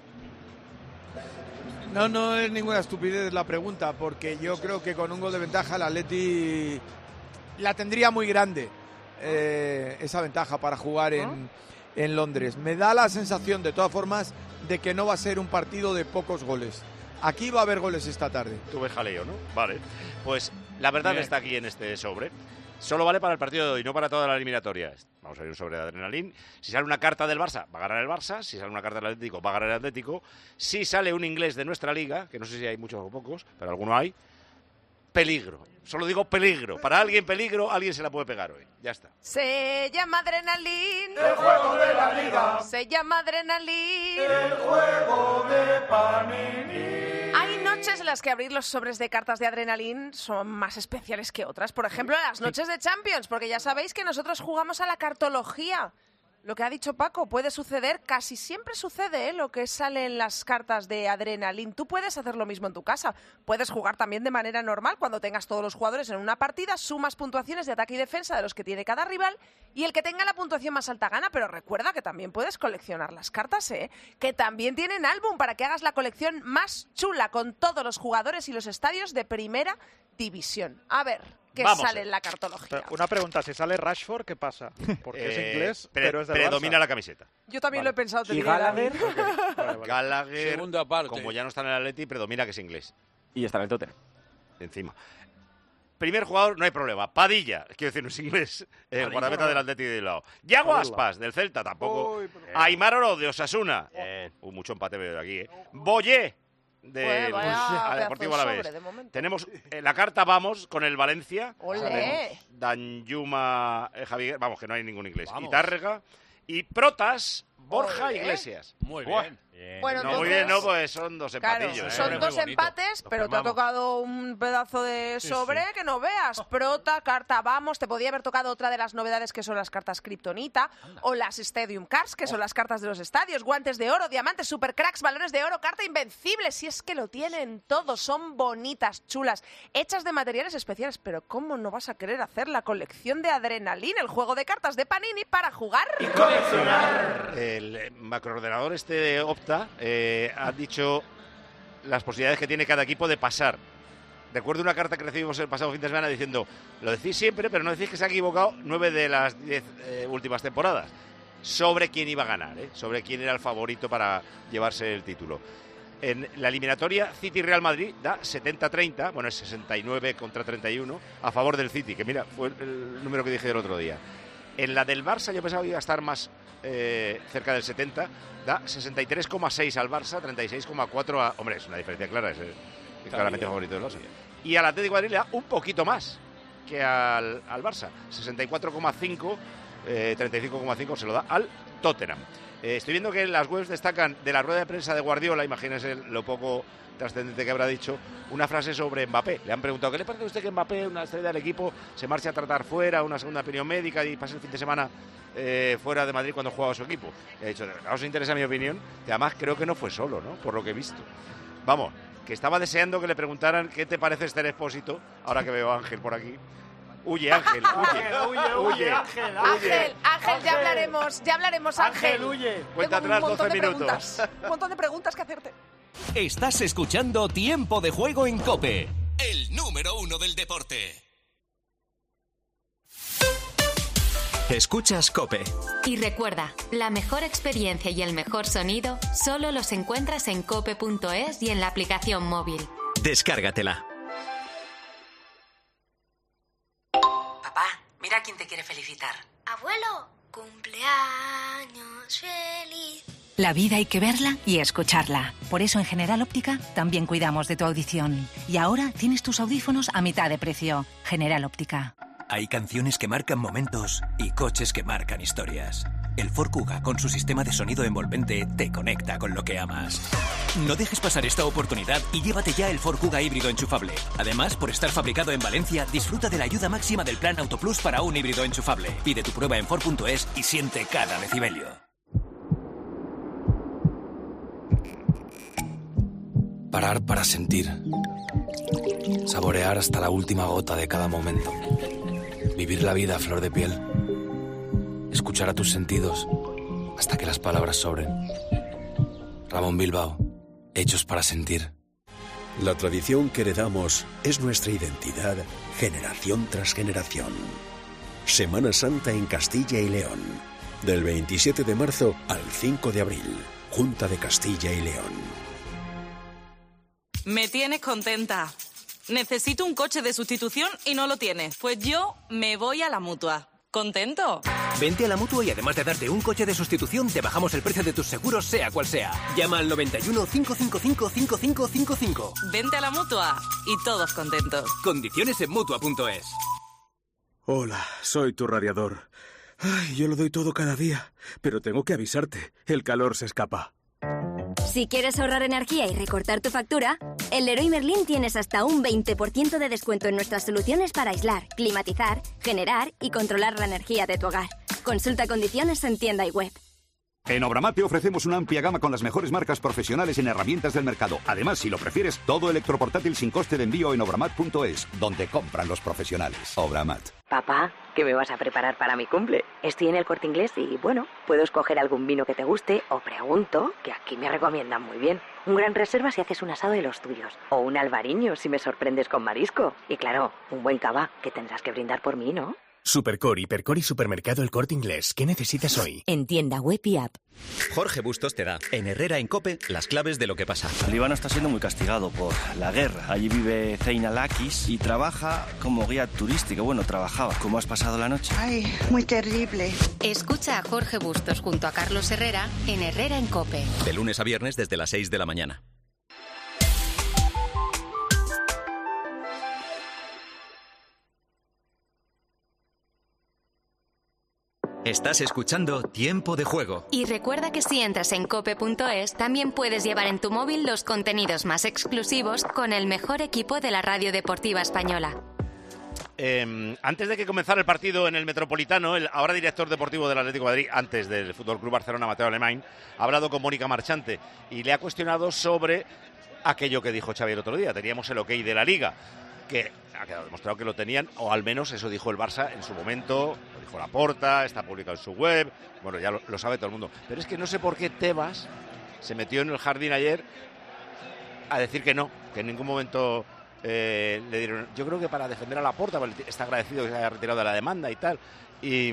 No es ninguna estupidez la pregunta, porque yo creo que con un gol de ventaja el Atleti la tendría muy grande, esa ventaja para jugar en Londres. Me da la sensación, de todas formas, de que no va a ser un partido de pocos goles. Aquí va a haber goles esta tarde. Tú ves jaleo, ¿no? Vale. Pues la verdad está aquí en este sobre. Solo vale para el partido de hoy, no para toda la eliminatoria. Vamos a ver un sobre de adrenalín. Si sale una carta del Barça, va a ganar el Barça. Si sale una carta del Atlético, va a ganar el Atlético. Si sale un inglés de nuestra liga, que no sé si hay muchos o pocos, pero alguno hay, peligro. Solo digo peligro. Para alguien peligro, alguien se la puede pegar hoy. Ya está. Se llama Adrenalín. El juego de la liga. Se llama Adrenalín. El juego de Panini. Hay noches en las que abrir los sobres de cartas de Adrenalín son más especiales que otras. Por ejemplo, las noches de Champions, porque ya sabéis que nosotros jugamos a la cartología. Lo que ha dicho Paco puede suceder, casi siempre sucede, lo que sale en las cartas de Adrenalín. Tú puedes hacer lo mismo en tu casa. Puedes jugar también de manera normal cuando tengas todos los jugadores en una partida, sumas puntuaciones de ataque y defensa de los que tiene cada rival y el que tenga la puntuación más alta gana. Pero recuerda que también puedes coleccionar las cartas, que también tienen álbum para que hagas la colección más chula con todos los jugadores y los estadios de primera división. A ver... ¿Qué sale en la cartología? Una pregunta, si sale Rashford, ¿qué pasa? Porque es inglés, pero es del predomina Barça. la camiseta. Yo también lo he pensado. ¿Y Gallagher? Gallagher, segunda parte. Como ya no está en el Atleti, predomina que es inglés. Y está en el Tottenham. Encima. Primer jugador, no hay problema. Padilla, quiero decir, no es inglés. Guardameta del Atleti de lado. Yago Aspas, del Celta, tampoco. Aimar Oro, de Osasuna. Mucho empate veo de aquí, Boyé, del Deportivo Alavés. Tenemos la carta, vamos, con el Valencia. Danjuma, Javier, vamos, que no hay ningún inglés. Itárrega y Protas, Borja Iglesias. Muy bien. Bueno, no, muy bien, no, pues son dos empatillos. Claro, son dos empates, pero te ha tocado un pedazo de sobre que no veas. Prota, carta vamos, te podía haber tocado otra de las novedades que son las cartas Kryptonita o las Stadium Cards, que son las cartas de los estadios, guantes de oro, diamantes, supercracks, balones de oro, carta invencible, si es que lo tienen todo, son bonitas, chulas, hechas de materiales especiales, pero ¿cómo no vas a querer hacer la colección de Adrenalín, el juego de cartas de Panini para jugar y coleccionar? El macroordenador este de Opta ha dicho las posibilidades que tiene cada equipo de pasar. Recuerdo una carta que recibimos el pasado fin de semana diciendo, lo decís siempre, pero no decís que se ha equivocado 9 de las 10 últimas temporadas, sobre quién iba a ganar, sobre quién era el favorito para llevarse el título. En la eliminatoria City-Real Madrid da 70-30, bueno, es 69 contra 31 a favor del City, que mira, fue el número que dije el otro día. En la del Barça yo pensaba que iba a estar más cerca del 70, da 63,6 al Barça, 36,4 a... Hombre, es una diferencia clara, es claramente favorito del Barça. Y al Atlético de Madrid le da un poquito más que al Barça, 64,5, 35,5 se lo da al Tottenham. Estoy viendo que las webs destacan de la rueda de prensa de Guardiola, imagínense lo poco trascendente que habrá dicho, una frase sobre Mbappé. Le han preguntado, ¿qué le parece a usted que Mbappé, una estrella del equipo, se marche a tratar fuera, una segunda opinión médica y pase el fin de semana fuera de Madrid cuando juega a su equipo? Le he dicho, ¿os interesa mi opinión? Y además creo que no fue solo, ¿no? Por lo que he visto. Vamos, que estaba deseando que le preguntaran qué te parece Esther Expósito, ahora que veo a Ángel por aquí. Huye, Ángel, huye. Ángel, ya hablaremos, Ángel. Huye. Cuenta atrás 12 minutos. Un montón de preguntas que hacerte. Estás escuchando Tiempo de Juego en COPE, el número 1 del deporte. Escuchas COPE. Y recuerda, la mejor experiencia y el mejor sonido solo los encuentras en cope.es y en la aplicación móvil. Descárgatela. Papá, mira quién te quiere felicitar. Abuelo, cumpleaños feliz. La vida hay que verla y escucharla. Por eso en General Óptica también cuidamos de tu audición. Y ahora tienes tus audífonos a mitad de precio. General Óptica. Hay canciones que marcan momentos y coches que marcan historias. El Ford Kuga, con su sistema de sonido envolvente, te conecta con lo que amas. No dejes pasar esta oportunidad y llévate ya el Ford Kuga híbrido enchufable. Además, por estar fabricado en Valencia, disfruta de la ayuda máxima del Plan Autoplus para un híbrido enchufable. Pide tu prueba en Ford.es y siente cada decibelio. Parar para sentir. Saborear hasta la última gota de cada momento. Vivir la vida a flor de piel. Escuchar a tus sentidos hasta que las palabras sobren. Ramón Bilbao, hechos para sentir. La tradición que heredamos es nuestra identidad, generación tras generación. Semana Santa en Castilla y León. Del 27 de marzo al 5 de abril. Junta de Castilla y León. Me tienes contenta. Necesito un coche de sustitución y no lo tienes. Pues yo me voy a la Mutua. ¿Contento? Vente a la Mutua y además de darte un coche de sustitución, te bajamos el precio de tus seguros, sea cual sea. Llama al 91 555 5555. Vente a la Mutua y todos contentos. Condiciones en Mutua.es. Hola, soy tu radiador. Ay, yo lo doy todo cada día, pero tengo que avisarte, el calor se escapa. Si quieres ahorrar energía y recortar tu factura, en Leroy Merlin tienes hasta un 20% de descuento en nuestras soluciones para aislar, climatizar, generar y controlar la energía de tu hogar. Consulta condiciones en tienda y web. En Obramat te ofrecemos una amplia gama con las mejores marcas profesionales en herramientas del mercado. Además, si lo prefieres, todo electroportátil sin coste de envío en obramat.es, donde compran los profesionales. Obramat. Papá, ¿qué me vas a preparar para mi cumple? Estoy en el Corte Inglés y, bueno, puedo escoger algún vino que te guste o pregunto, que aquí me recomiendan muy bien. Un Gran Reserva si haces un asado de los tuyos. O un Albariño si me sorprendes con marisco. Y claro, un buen cava, que tendrás que brindar por mí, ¿no? Supercor, Hipercor y Supermercado El Corte Inglés. ¿Qué necesitas hoy? En tienda web y app. Jorge Bustos te da, en Herrera en COPE, las claves de lo que pasa. Líbano está siendo muy castigado por la guerra. Allí vive Zeinalakis y trabaja como guía turístico. Bueno, trabajaba. ¿Cómo has pasado la noche? Ay, muy terrible. Escucha a Jorge Bustos junto a Carlos Herrera en Herrera en COPE. De lunes a viernes desde las 6 de la mañana. Estás escuchando Tiempo de Juego. Y recuerda que si entras en cope.es, también puedes llevar en tu móvil los contenidos más exclusivos con el mejor equipo de la radio deportiva española. Antes de que comenzara el partido en el Metropolitano, el ahora director deportivo del Atlético de Madrid, antes del FC Barcelona, Mateo Alemany, ha hablado con Mónica Marchante y le ha cuestionado sobre aquello que dijo Xavi el otro día. Teníamos el ok de la Liga, que ha quedado demostrado que lo tenían, o al menos eso dijo el Barça en su momento, lo dijo Laporta, está publicado en su web, bueno, ya lo sabe todo el mundo. Pero es que no sé por qué Tebas se metió en el jardín ayer a decir que no, que en ningún momento le dieron. Yo creo que para defender a Laporta, está agradecido que se haya retirado de la demanda y tal, y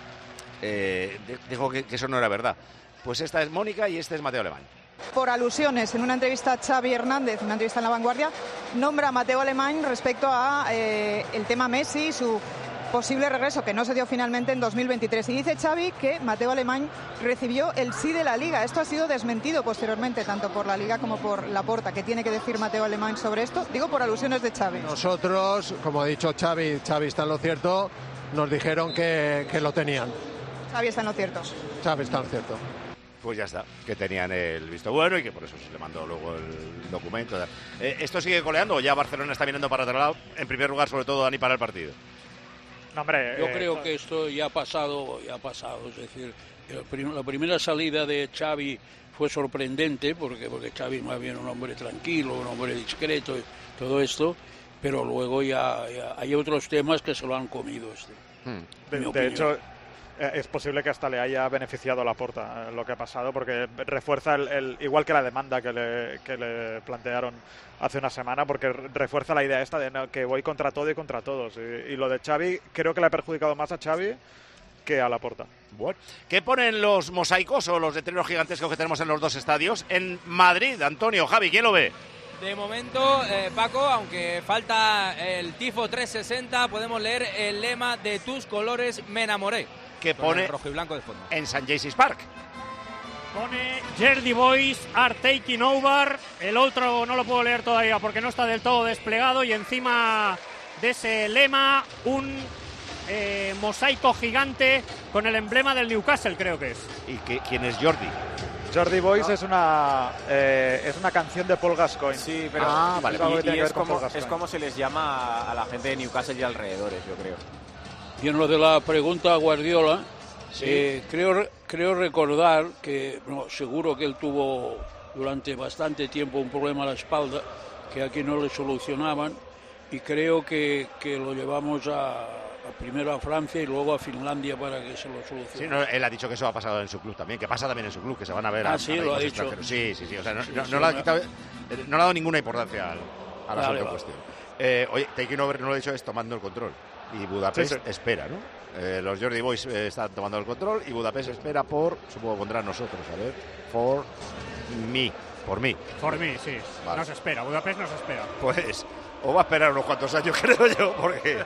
dijo que eso no era verdad. Pues esta es Mónica y este es Mateo Alemany. Por alusiones, en una entrevista Xavi Hernández, una entrevista en La Vanguardia, nombra a Mateo Alemany respecto a el tema Messi y su posible regreso, que no se dio finalmente en 2023. Y dice Xavi que Mateo Alemany recibió el sí de la Liga. Esto ha sido desmentido posteriormente, tanto por la Liga como por Laporta. ¿Qué tiene que decir Mateo Alemany sobre esto? Digo, por alusiones de Xavi. Nosotros, como ha dicho Xavi está en lo cierto, nos dijeron que lo tenían. Xavi está en lo cierto. Xavi está en lo cierto. Pues ya está, que tenían el visto bueno y que por eso se le mandó luego el documento. ¿Esto sigue coleando o ya Barcelona está mirando para otro lado? En primer lugar, sobre todo, Dani, para el partido. No, hombre, yo creo que esto ya ha pasado. Es decir, la primera salida de Xavi fue sorprendente porque Xavi más bien un hombre tranquilo, un hombre discreto y todo esto, pero luego ya hay otros temas que se lo han comido. De hecho, es posible que hasta le haya beneficiado a Laporta lo que ha pasado, porque refuerza igual que la demanda que le plantearon hace una semana, porque refuerza la idea esta de que voy contra todo y contra todos. Y lo de Xavi creo que le ha perjudicado más a Xavi que a Laporta. Bueno, ¿qué ponen los mosaicos o los letreros gigantescos que tenemos en los dos estadios? En Madrid, Antonio, Javi, ¿quién lo ve? De momento, Paco, aunque falta el tifo 360, podemos leer el lema de tus colores me enamoré. Que pone rojo y blanco de fondo en St. James's Park. Pone Jersey Boys are taking over. El otro no lo puedo leer todavía porque no está del todo desplegado, y encima de ese lema un mosaico gigante con el emblema del Newcastle, creo que es. ¿Y quién es Jordi? Jordi Boys es una canción de Paul Gascoigne. Sí, pero vale. Y es como se les llama a la gente de Newcastle y alrededores, yo creo. Y en lo de la pregunta a Guardiola, sí. Creo recordar que, seguro que él tuvo durante bastante tiempo un problema a la espalda, que aquí no le solucionaban, y creo que lo llevamos primero a Francia y luego a Finlandia para que se lo solucione. Sí, no, él ha dicho que eso ha pasado en su club también, que pasa también en su club, que se van a ver sí, lo ha dicho. Sí, o sea, no le ha quitado, no le ha dado ninguna importancia al asunto en cuestión. Oye, Taking Over no lo he dicho, es tomando el control. Y Budapest espera, ¿no? Los Jordi Boys están tomando el control y Budapest espera supongo pondrá nosotros, a ver, por mí, sí. Vale. Nos espera, Budapest nos espera. Pues, o va a esperar unos cuantos años, creo yo, porque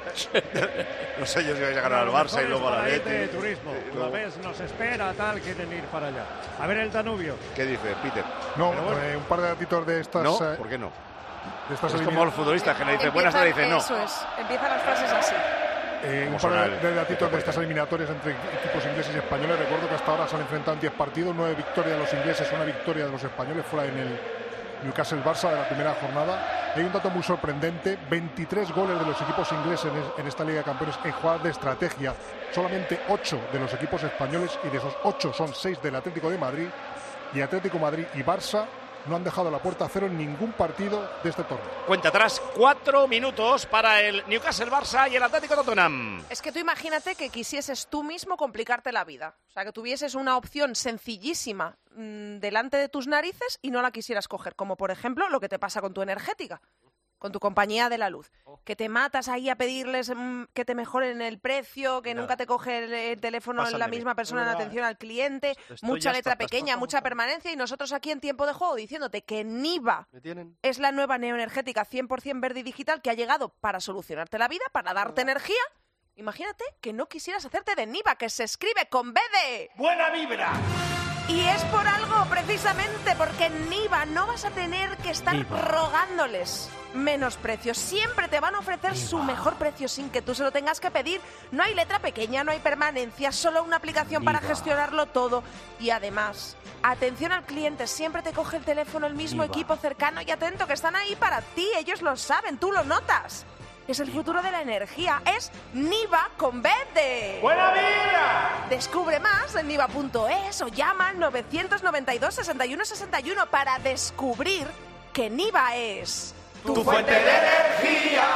no sé yo si vais a ganar al Barça y luego al Atleti. Turismo, Budapest nos espera, tal, quieren ir para allá. A ver el Danubio. ¿Qué dice, Peter? No, un par de datitos de estas... ¿No? ¿Por qué no? De estas es como los futbolistas que le dicen buenas tardes y dicen no. Eso es, empiezan las frases así. Un par de datitos de estas eliminatorias entre equipos ingleses y españoles. Recuerdo que hasta ahora se han enfrentado en 10 partidos, 9 victorias de los ingleses, 1 victoria de los españoles, fuera en el Newcastle-Barça de la primera jornada. Hay un dato muy sorprendente, 23 goles de los equipos ingleses en esta Liga de Campeones en jugadas de estrategia, solamente 8 de los equipos españoles, y de esos 8 son 6 del Atlético de Madrid, y Atlético Madrid y Barça no han dejado la puerta a cero en ningún partido de este torneo. Cuenta atrás, 4 minutos para el Newcastle-Barça y el Atlético-Tottenham. Es que tú imagínate que quisieses tú mismo complicarte la vida. O sea, que tuvieses una opción sencillísima delante de tus narices y no la quisieras coger. Como, por ejemplo, lo que te pasa con tu energética, con tu compañía de la luz. Que te matas ahí a pedirles que te mejoren el precio, que nunca te coge el teléfono en la misma persona en atención al cliente, mucha letra pequeña, mucha permanencia, y nosotros aquí en Tiempo de Juego diciéndote que Niva es la nueva neoenergética 100% verde y digital que ha llegado para solucionarte la vida, para darte energía. Imagínate que no quisieras hacerte de Niva, que se escribe con B de... ¡Buena vibra! Y es por algo, precisamente, porque en Niva no vas a tener que estar rogándoles menos precios. Siempre te van a ofrecer su mejor precio sin que tú se lo tengas que pedir. No hay letra pequeña, no hay permanencia, solo una aplicación para gestionarlo todo. Y además, atención al cliente, siempre te coge el teléfono el mismo equipo cercano y atento, que están ahí para ti. Ellos lo saben, tú lo notas. Es el futuro de la energía, es Niva con B de... ¡Buena vida! Descubre más en niva.es o llama al 992 61 61 para descubrir que Niva es... ¡Tu fuente de energía!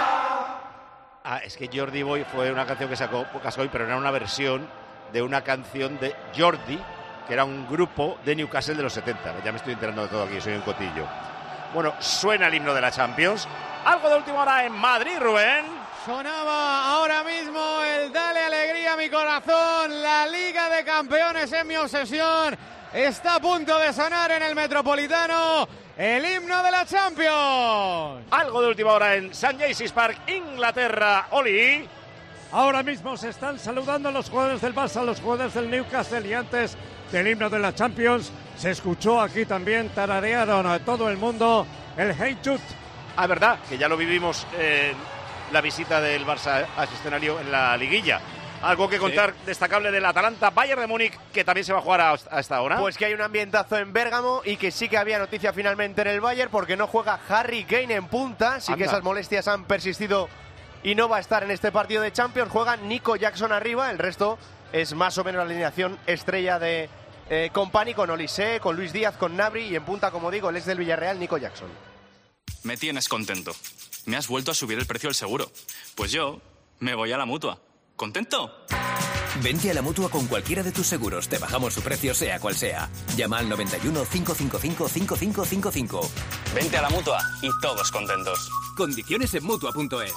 Es que Jordi Boy fue una canción que sacó Cascoy, pero era una versión de una canción de Jordi, que era un grupo de Newcastle de los 70. Ya me estoy enterando de todo aquí, soy un cotillo. Bueno, suena el himno de la Champions. Algo de última hora en Madrid, Rubén. Sonaba ahora mismo el Dale Alegría a mi corazón. La Liga de Campeones es mi obsesión. Está a punto de sonar en el Metropolitano el himno de la Champions. Algo de última hora en St. James's Park, Inglaterra. Oli. Ahora mismo se están saludando los jugadores del Barça, los jugadores del Newcastle, y antes del himno de la Champions se escuchó aquí también, tararearon a todo el mundo el Hey Jude. Ah, verdad, que ya lo vivimos en la visita del Barça a ese escenario en la liguilla. Algo que contar destacable del Atalanta Bayern de Múnich, que también se va a jugar a esta hora. Pues que hay un ambientazo en Bérgamo y que sí que había noticia finalmente en el Bayern, porque no juega Harry Kane en punta. Sí que esas molestias han persistido y no va a estar en este partido de Champions. Juega Nico Jackson arriba, el resto es más o menos la alineación estrella de Company, con Olise, con Luis Díaz, con Gnabry, y en punta, como digo, el ex del Villarreal, Nico Jackson. Me tienes contento. Me has vuelto a subir el precio del seguro. Pues yo me voy a la Mutua. ¿Contento? Vente a la Mutua con cualquiera de tus seguros. Te bajamos su precio sea cual sea. Llama al 91 555 5555. Vente a la Mutua y todos contentos. Condiciones en Mutua.es.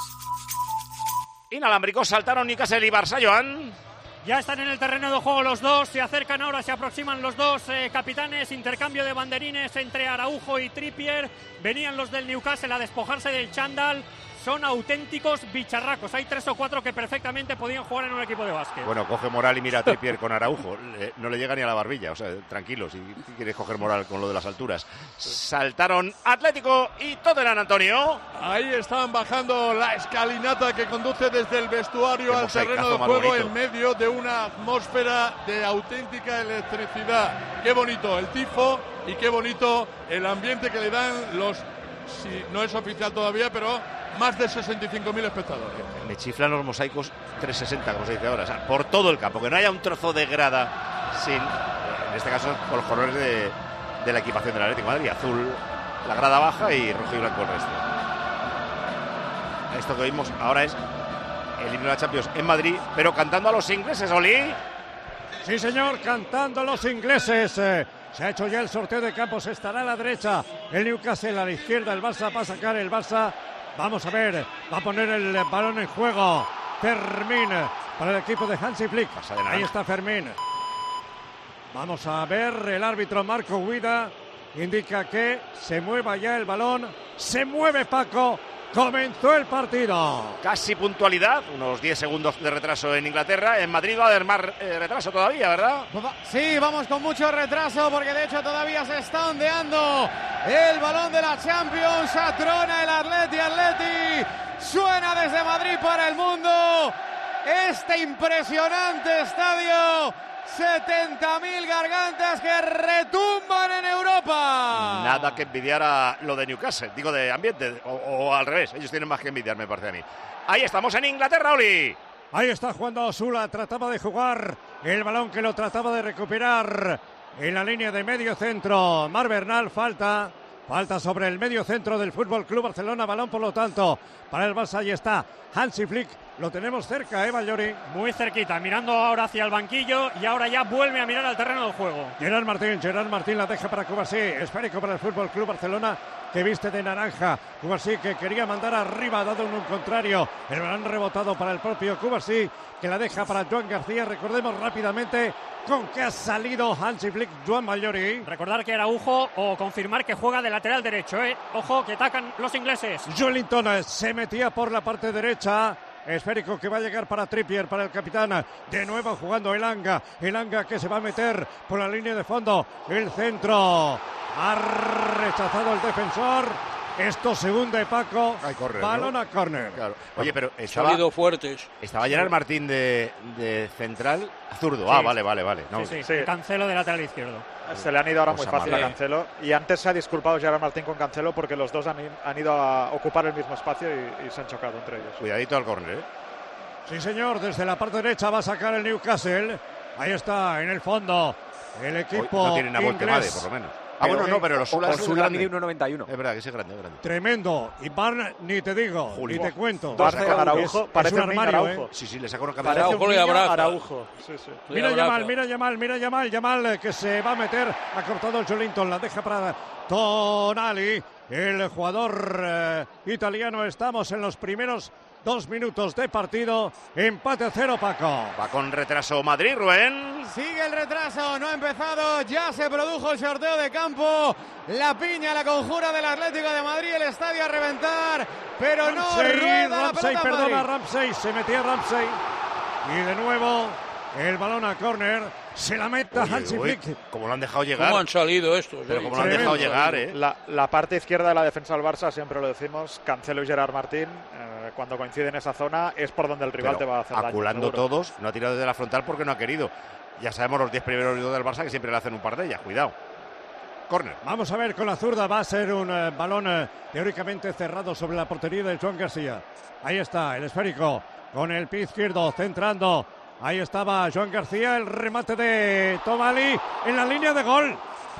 Inalámbricos saltaron Newcastle y Barça, Joan. Ya están en el terreno de juego los dos, se acercan ahora, se aproximan los dos capitanes, intercambio de banderines entre Araujo y Trippier. Venían los del Newcastle a despojarse del chándal. Son auténticos bicharracos. Hay 3 o 4 que perfectamente podían jugar en un equipo de básquet. Bueno, coge moral y mira a Trippier con Araujo. No le llega ni a la barbilla. O sea, tranquilo, si quieres coger moral con lo de las alturas. Saltaron Atlético y Tottenham, Antonio. Ahí están bajando la escalinata que conduce desde el vestuario al terreno de juego en medio de una atmósfera de auténtica electricidad. Qué bonito el tifo y qué bonito el ambiente que le dan los... Si no es oficial todavía, pero más de 65.000 espectadores. Me chiflan los mosaicos 360, como se dice ahora, o sea, por todo el campo, que no haya un trozo de grada sin, en este caso, con los colores de la equipación del Atlético de Madrid, azul la grada baja y rojo y blanco el resto. esto que vimos ahora es el himno de la Champions en Madrid, pero cantando a los ingleses, Oli. Sí, señor, cantando a los ingleses. Se ha hecho ya el sorteo de campos, estará a la derecha el Newcastle, a la izquierda el Barça, va a sacar el Barça. Vamos a ver, va a poner el balón en juego. Fermín para el equipo de Hansi Flick. Ahí está Fermín. Vamos a ver, el árbitro Marco Guida indica que se mueva ya el balón. Se mueve Paco. Comenzó el partido. Casi puntualidad, unos 10 segundos de retraso en Inglaterra. En Madrid va a haber más retraso todavía, ¿verdad? Sí, vamos con mucho retraso porque de hecho todavía se está ondeando el balón de la Champions. Atrona el Atleti. Suena desde Madrid para el mundo este impresionante estadio. 70.000 gargantas que retumban en Europa. Nada que envidiar a lo de Newcastle, digo de ambiente, o al revés, ellos tienen más que envidiar, me parece a mí. Ahí estamos en Inglaterra, Oli. Ahí está jugando Osula, trataba de jugar el balón que lo trataba de recuperar en la línea de medio centro. Mar Bernal, falta sobre el medio centro del Fútbol Club Barcelona, balón por lo tanto para el Barça. Ahí está Hansi Flick. Lo tenemos cerca, Ballori. Muy cerquita, mirando ahora hacia el banquillo y ahora ya vuelve a mirar al terreno del juego. Gerard Martín la deja para Cubarsí. Esférico para el Fútbol Club Barcelona, que viste de naranja. Cubarsí que quería mandar arriba, dado un contrario. El balón rebotado para el propio Cubarsí, que la deja para Joan García. Recordemos rápidamente con qué ha salido Hansi Flick, Joan Ballori. Recordar que Araujo, o confirmar que juega de lateral derecho. Ojo, que atacan los ingleses. Joelinton se metía por la parte derecha. Esférico que va a llegar para Trippier, para el capitán. De nuevo jugando Elanga que se va a meter por la línea de fondo. El centro ha rechazado el defensor. Esto se hunde, Paco. Balón, ¿no? A córner. Claro. Oye, pero salido fuertes. Estaba Gerard Martín de central zurdo. Sí. Vale. No. Sí. Cancelo de lateral izquierdo. Se le han ido ahora muy fácil a Cancelo. Y antes se ha disculpado Gerard Martín con Cancelo porque los dos han ido a ocupar el mismo espacio y se han chocado entre ellos. Cuidadito al córner, Sí, señor. Desde la parte derecha va a sacar el Newcastle. Ahí está, en el fondo, el equipo no tiene una inglés. por lo menos. Pero los Osula mide 1,91. Es verdad que es grande. Tremendo. Y Barn, ni te digo, ni te cuento. Araujo, parece un armario, Araujo. Sí, le saca una cabeza. Araujo. Sí. Mira Yamal, que se va a meter. Ha cortado el Joelinton, la deja para Tonali. El jugador italiano. Estamos en los primeros 2 minutos de partido. Empate a 0, Paco. Va con retraso Madrid, Rubén. Sigue el retraso, no ha empezado. Ya se produjo el sorteo de campo. La piña, la conjura del Atlético de Madrid. El estadio a reventar. Pero Ramsey. Se metía Ramsey. Y de nuevo el balón a córner. Se la mete Hansi Flick. ¿Cómo lo han dejado llegar? ¿Cómo han salido estos? Pero cómo lo han dejado llegar, La parte izquierda de la defensa del Barça, siempre lo decimos, Cancelo y Gerard Martín, cuando coinciden en esa zona, es por donde el rival te va a hacer daño. Aculando todos, no ha tirado desde la frontal porque no ha querido. Ya sabemos los 10 primeros minutos del Barça que siempre le hacen un par de ellas. Cuidado. Córner. Vamos a ver con la zurda. Va a ser un balón teóricamente cerrado sobre la portería de Joan García. Ahí está el esférico con el pie izquierdo centrando. Ahí estaba Joan García, el remate de Tonali en la línea de gol.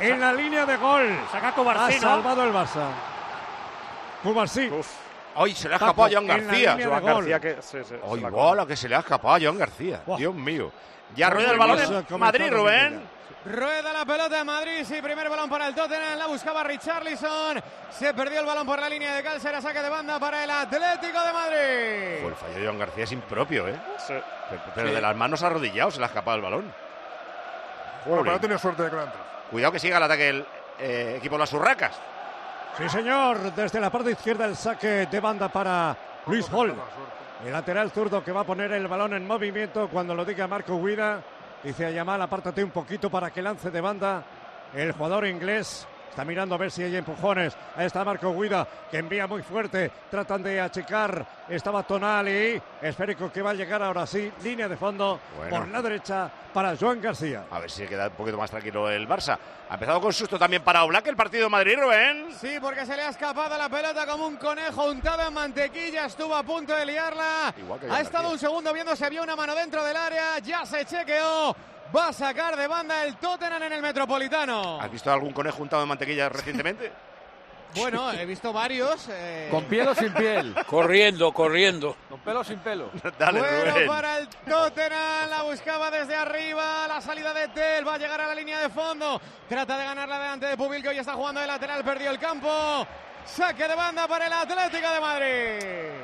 Saca Cubarsí, ha salvado el Barça. Cubarsí. Ay, se le ha escapado a Joan García. Ay, bola, que se le ha escapado a Joan García. Dios mío. Ya rueda el balón en Madrid, Rubén. Rueda la pelota en Madrid, sí, primer balón para el Tottenham, la buscaba Richarlison, se perdió el balón por la línea de cal, será saque de banda para el Atlético de Madrid. El fallo de Joan García es impropio, Sí. Pero de las manos arrodillado se le ha escapado el balón. Bueno, pero ha tenido suerte de que no entra. Cuidado que siga el ataque el equipo de las Urracas. Sí, señor, desde la parte izquierda el saque de banda para Luis Hall. El lateral zurdo que va a poner el balón en movimiento cuando lo diga Marco Guida. Dice a Yamal, apártate un poquito para que lance de banda el jugador inglés. Está mirando a ver si hay empujones. Ahí está Marco Guida, que envía muy fuerte. Tratan de achicar. Estaba Tonali. Esférico que va a llegar ahora sí. Línea de fondo por la derecha para Joan García. A ver si queda un poquito más tranquilo el Barça. Ha empezado con susto también para Oblak el partido de Madrid, Rubén. Sí, porque se le ha escapado la pelota como un conejo untado en mantequilla. Estuvo a punto de liarla. Ha estado un segundo viendo si había una mano dentro del área. Ya se chequeó. Va a sacar de banda el Tottenham en el Metropolitano. ¿Has visto algún conejo untado en mantequilla recientemente? Bueno, he visto varios. ¿Con piel o sin piel? Corriendo. ¿Con pelo o sin pelo? Dale, Bueno Rubén. para el Tottenham, la buscaba desde arriba, la salida de Tel, va a llegar a la línea de fondo, trata de ganarla delante de Pubil, que hoy está jugando de lateral, perdió el campo, saque de banda para el Atlético de Madrid.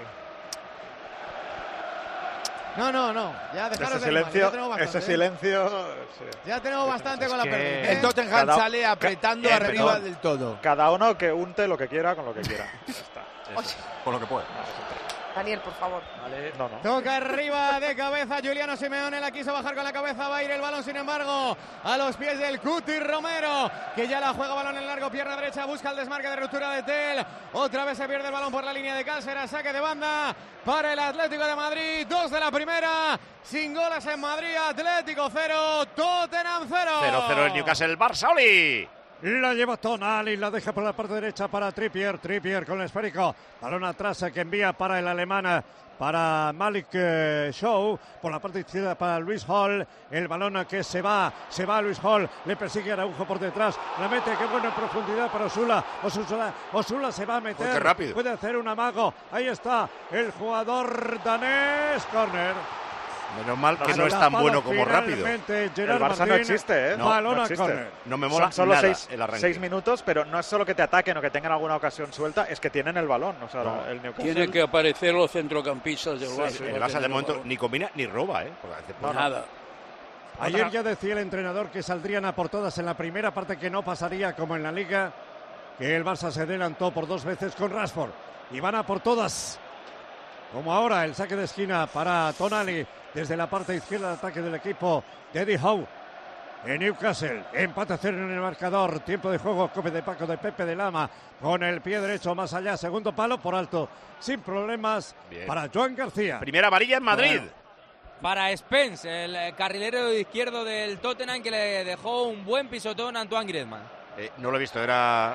No, ya dejaros de imagen, ya tenemos bastante, ese silencio. Sí. Ya tenemos bastante con la pérdida. El Tottenham sale apretando arriba del todo. Cada uno que unte lo que quiera con lo que quiera. Ya está. Con lo que pueda. Daniel, por favor. Vale, no. Toca arriba de cabeza Juliano Simeone, la quiso bajar con la cabeza, va a ir el balón, sin embargo, a los pies del Cuti Romero, que ya la juega, balón en largo, pierna derecha, busca el desmarque de ruptura de Tel, otra vez se pierde el balón por la línea de cal, será saque de banda para el Atlético de Madrid, 2 de la primera, sin goles en Madrid, Atlético 0, Tottenham 0. 0-0 el Newcastle, Barça, Oli. La lleva Tonali, la deja por la parte derecha para Trippier con el esférico, balón atrás que envía para el alemán, para Malik Show, por la parte izquierda para Luis Hall, el balón que se va Luis Hall, le persigue Araujo por detrás, la mete, qué buena profundidad para Osula se va a meter, qué rápido. Puede hacer un amago, ahí está el danés, córner. Menos mal que no es tan bueno como rápido. El Barça no existe, ¿eh? No existe. No me mola Son solo nada 6 minutos, pero no es solo que te ataquen o que tengan alguna ocasión suelta, es que tienen el balón. O sea, el Newcastle... Tiene que aparecer los centrocampistas del Barça. El Barça de momento ni combina ni roba, ¿eh? Nada. Ayer ya decía el entrenador que saldrían a por todas en la primera parte, que no pasaría como en la Liga, que el Barça se adelantó por 2 veces con Rashford y van a por todas. Como ahora el saque de esquina para Tonali desde la parte izquierda de ataque del equipo de Eddie Howe. En Newcastle, empate a 0 en el marcador, tiempo de juego, Cope de Paco de Pepe de Lama, con el pie derecho más allá, segundo palo por alto, sin problemas. Bien. Para Joan García. Primera amarilla en Madrid. Bueno. Para Spence, el carrilero izquierdo del Tottenham, que le dejó un buen pisotón a Antoine Griezmann. No lo he visto, era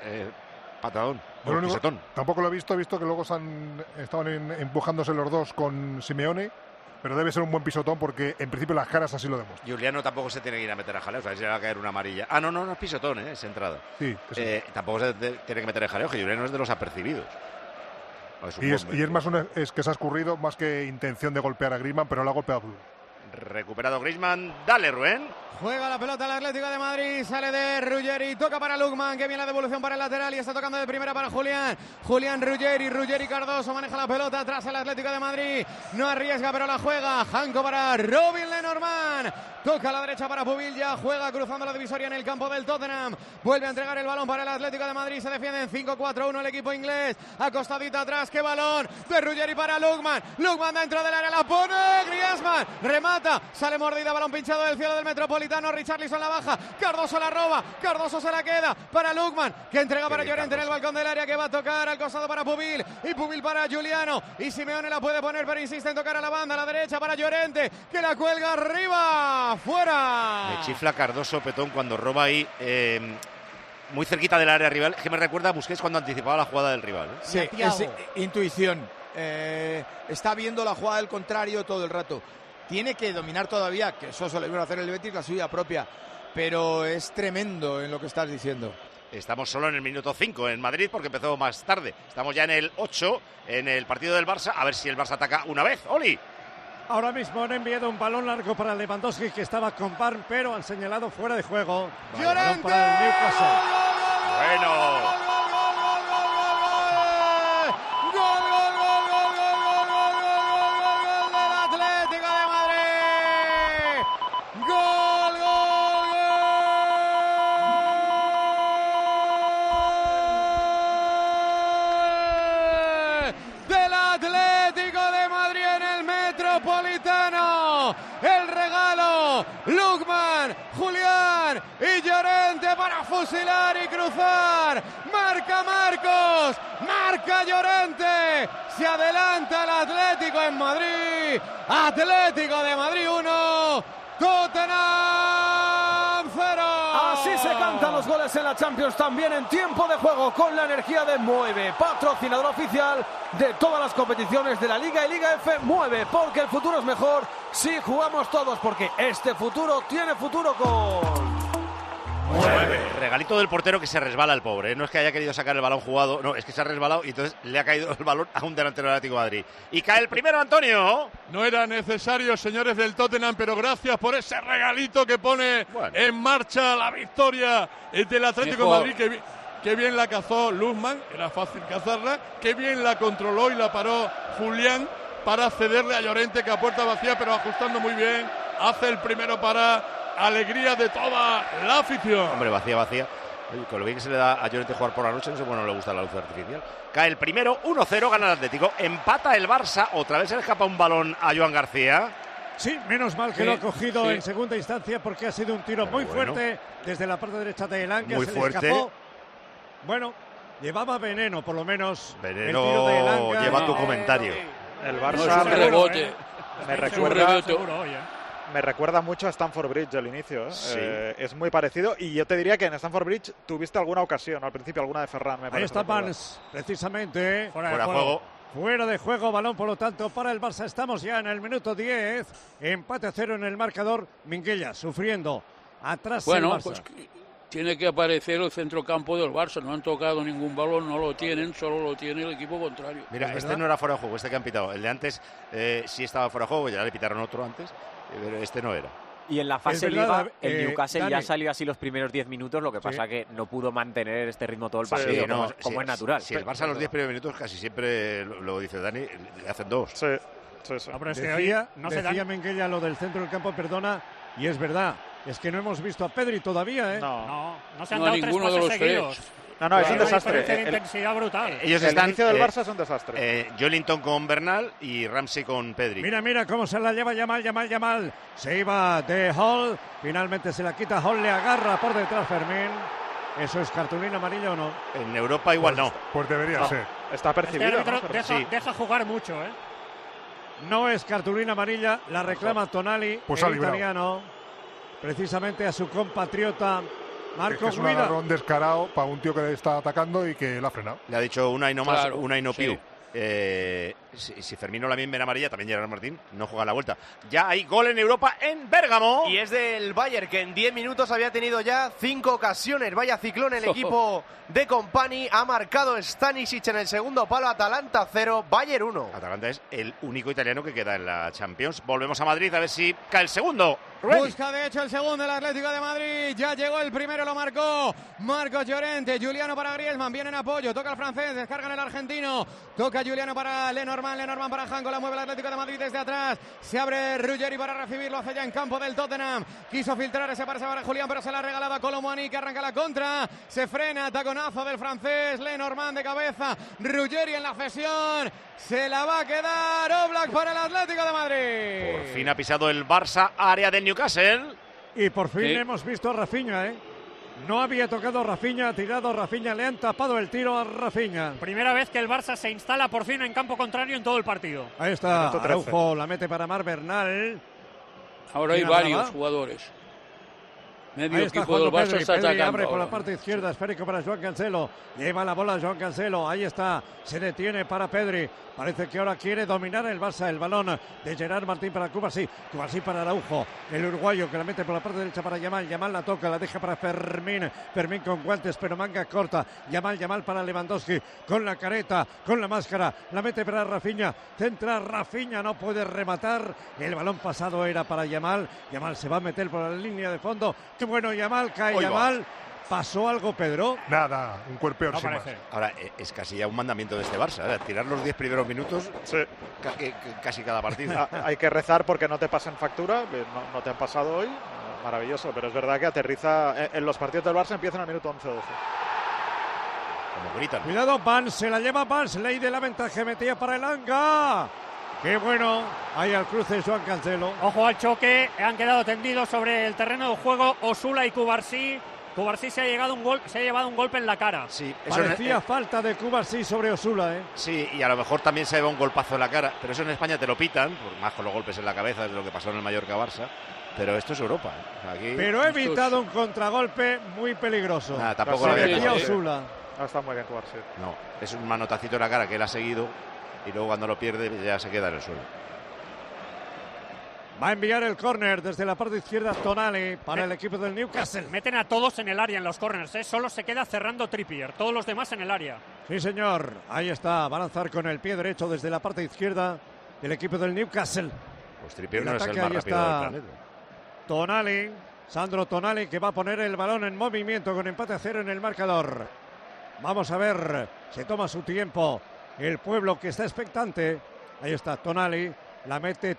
patadón. Tampoco lo he visto que luego estaban empujándose los dos con Simeone, pero debe ser un buen pisotón porque en principio las caras así lo demuestran. Juliano tampoco se tiene que ir a meter a jaleo, o sea, se le va a caer una amarilla. No es pisotón, es entrada. Sí. Tampoco se tiene que meter en jaleo, que Juliano es de los apercibidos. Es más es que se ha escurrido más que intención de golpear a Griezmann, pero lo ha golpeado duro. Recuperado Griezmann, dale Rubén. Juega la pelota el Atlético de Madrid, sale de Ruggeri, toca para Lukman, que viene la devolución para el lateral y está tocando de primera para Julián Ruggeri Cardoso maneja la pelota atrás el Atlético de Madrid, no arriesga pero la juega, Janko para Robin Lenormand, toca a la derecha para Pubil, ya juega cruzando la divisoria en el campo del Tottenham, vuelve a entregar el balón para el Atlético de Madrid, se defiende en 5-4-1 el equipo inglés, acostadita atrás, qué balón de Ruggeri para Lukman dentro del área, la pone Griezmann, remata, sale mordida, balón pinchado del cielo del Metropolitano, Richarlison la baja, Cardoso la roba, Cardoso se la queda para Lukman, que entrega para Llorente en el balcón del área, que va a tocar al costado para Pubil, y Pubil para Juliano, y Simeone la puede poner, pero insiste en tocar a la banda, a la derecha para Llorente, que la cuelga arriba, fuera. Me chifla Cardoso, Petón, cuando roba ahí, muy cerquita del área rival, que me recuerda a Busquets cuando anticipaba la jugada del rival. Sí, es intuición, está viendo la jugada del contrario todo el rato. Tiene que dominar todavía, que eso se lo iba a hacer el Betis, la suya propia. Pero es tremendo en lo que estás diciendo. Estamos solo en el minuto 5 en Madrid porque empezó más tarde. Estamos ya en el 8 en el partido del Barça. A ver si el Barça ataca una vez. ¡Oli! Ahora mismo han enviado un balón largo para Lewandowski, que estaba con Barn, pero han señalado fuera de juego. ¡Llorente! Para el Newcastle. Bueno. El regalo, Lukman, Julián y Llorente para fusilar y cruzar. Marca Marcos, marca Llorente. Se adelanta el Atlético en Madrid. Atlético de Madrid 1, Tottenham 0. Así se cantan los goles en la Champions, también en tiempo de juego, con la energía de Mueve, patrocinador oficial de todas las competiciones de la Liga y Liga F. Mueve, porque el futuro es mejor si jugamos todos, porque este futuro tiene futuro con... Regalito del portero que se resbala el pobre, ¿eh? No es que haya querido sacar el balón jugado, no, es que se ha resbalado y entonces le ha caído el balón a un delantero del Atlético de Madrid. Y cae el primero, Antonio. No era necesario, señores del Tottenham, pero gracias por ese regalito que pone en marcha la victoria del Atlético de Madrid. Qué bien la cazó Luzman, era fácil cazarla, qué bien la controló y la paró Julián para cederle a Llorente, que a puerta vacía, pero ajustando muy bien, hace el primero para alegría de toda la afición. Hombre, vacía. Oye, con lo bien que se le da a Llorente jugar por la noche, no sé, bueno, le gusta la luz artificial. Cae el primero, 1-0, gana el Atlético, empata el Barça, otra vez se le escapa un balón a Joan García. Sí, menos mal que lo ha cogido en segunda instancia, porque ha sido un tiro muy fuerte desde la parte derecha de Elanga. Muy fuerte. Le escapó. Bueno, llevaba veneno, por lo menos. Veneno, el tiro de Elanga. Lleva tu comentario. El Barça me recuerda mucho a Stamford Bridge al inicio. Sí. Es muy parecido, y yo te diría que en Stamford Bridge tuviste alguna ocasión, al principio alguna de Ferran. Ahí está Barnes, precisamente. Fuera de juego. Fuera de juego, balón por lo tanto para el Barça. Estamos ya en el minuto 10. Empate a 0 en el marcador. Minguella sufriendo. Atrás el Barça. Pues tiene que aparecer el centrocampo del Barça. No han tocado ningún balón, no lo tienen, solo lo tiene el equipo contrario. Mira, este no era fuera de juego, este que han pitado. El de antes sí estaba fuera de juego, ya le pitaron otro antes, pero este no era. Y en la fase Liga, el Newcastle ya salió así los primeros 10 minutos, lo que pasa que no pudo mantener este ritmo todo el partido, como es natural. Si el Barça los 10 primeros minutos, casi siempre, lo dice Dani, le hacen 2. Sí. No, pero es que decía Minguella lo del centro del campo, perdona, y es verdad. Es que no hemos visto a Pedri todavía, ¿eh? No se han dado ninguno de los seguidos. No, es un desastre. De intensidad brutal. Ellos el están, inicio del Barça es un desastre. Joelinton con Bernal y Ramsey con Pedri. Mira cómo se la lleva Yamal. Se iba de Hall. Finalmente se la quita Hall, le agarra por detrás Fermín. ¿Eso es cartulina amarilla o no? En Europa igual no. Pues debería ser. Está percibido. Deja jugar mucho, ¿eh? No es cartulina amarilla, la reclama Tonali, pues el italiano, precisamente a su compatriota Marco es un agarrón descarado para un tío que le está atacando y que la ha frenado. Le ha dicho una y no más, una y no piu. Si Fermín Lamine ven amarilla, también Gerard Martín no juega la vuelta. Ya hay gol en Europa en Bérgamo. Y es del Bayern, que en 10 minutos había tenido ya 5 ocasiones. Vaya ciclón el equipo de Company. Ha marcado Stanisic en el segundo palo. Atalanta 0, Bayern 1. Atalanta es el único italiano que queda en la Champions. Volvemos a Madrid a ver si cae el segundo. Busca de hecho el segundo el Atlético de Madrid. Ya llegó el primero, lo marcó Marcos Llorente. Juliano para Griezmann, viene en apoyo. Toca el francés, descarga en el argentino. Toca Juliano para Lenormand para Janko. La mueve el Atlético de Madrid desde atrás. Se abre Ruggeri para recibirlo. Hace ya en campo del Tottenham. Quiso filtrar ese pase para Julián, pero se la ha regalado a Colomboani, que arranca la contra. Se frena, taconazo del francés. Lenormand de cabeza. Ruggeri en la cesión. Se la va a quedar Oblak para el Atlético de Madrid. Por fin ha pisado el Barça, área del Newcastle. Y por fin hemos visto a Rafinha, ¿eh? No había tocado Rafinha, ha tirado Rafinha, le han tapado el tiro a Rafinha. Primera vez que el Barça se instala por fin en campo contrario en todo el partido. Ahí está, Araujo la mete para Mar Bernal. Ahora hay varios jugadores. Medio equipo del Barça está atacando. Abre por la parte izquierda, esférico para Joan Cancelo. Lleva la bola Joan Cancelo, ahí está. Se detiene para Pedri. Parece que ahora quiere dominar el Barça. El balón de Gerard Martín para Cubarsí. Cubarsí para Araujo. El uruguayo que la mete por la parte derecha para Yamal. Yamal la toca, la deja para Fermín. Fermín con guantes, pero manga corta. Yamal para Lewandowski. Con la careta, con la máscara. La mete para Rafinha. Centra Rafinha, no puede rematar. El balón pasado era para Yamal. Yamal se va a meter por la línea de fondo. Qué bueno Yamal, cae Yamal. ¿Pasó algo, Pedro? Nada, un cuerpeo sin más. Ahora, es casi ya un mandamiento de este Barça, tirar los 10 primeros minutos casi cada partido. Hay que rezar porque no te pasen factura, no te han pasado hoy, maravilloso, pero es verdad que aterriza, en los partidos del Barça empiezan al minuto 11 o 12. Como gritan. Cuidado, Vance, se la lleva Vance, ley de la ventaja, metía para Elanga. ¡Qué bueno! Ahí al cruce Joan Cancelo. Ojo al choque, han quedado tendidos sobre el terreno de juego Osula y Cubarsí. Cubarsí se ha llevado un golpe en la cara. Sí, parecía falta de Cubarsí sobre Osula, ¿eh? Sí, y a lo mejor también se lleva un golpazo en la cara, pero eso en España te lo pitan, más con los golpes en la cabeza de lo que pasó en el Mallorca-Barça, pero esto es Europa. Aquí, pero ha evitado un contragolpe muy peligroso. Tampoco lo había pasado. Osula. No está muy bien Cubarsí. No, es un manotacito en la cara que él ha seguido y luego cuando lo pierde ya se queda en el suelo. Va a enviar el córner desde la parte izquierda Tonali para el equipo del Newcastle. Meten a todos en el área en los corners, ¿eh? Solo se queda cerrando Trippier, todos los demás en el área. Sí, señor. Ahí está. Va a lanzar con el pie derecho desde la parte izquierda el equipo del Newcastle. Pues Trippier no es el más rápido del planeta. Tonali, Sandro Tonali, que va a poner el balón en movimiento con empate a 0 en el marcador. Vamos a ver, se toma su tiempo el pueblo que está expectante. Ahí está Tonali. La mete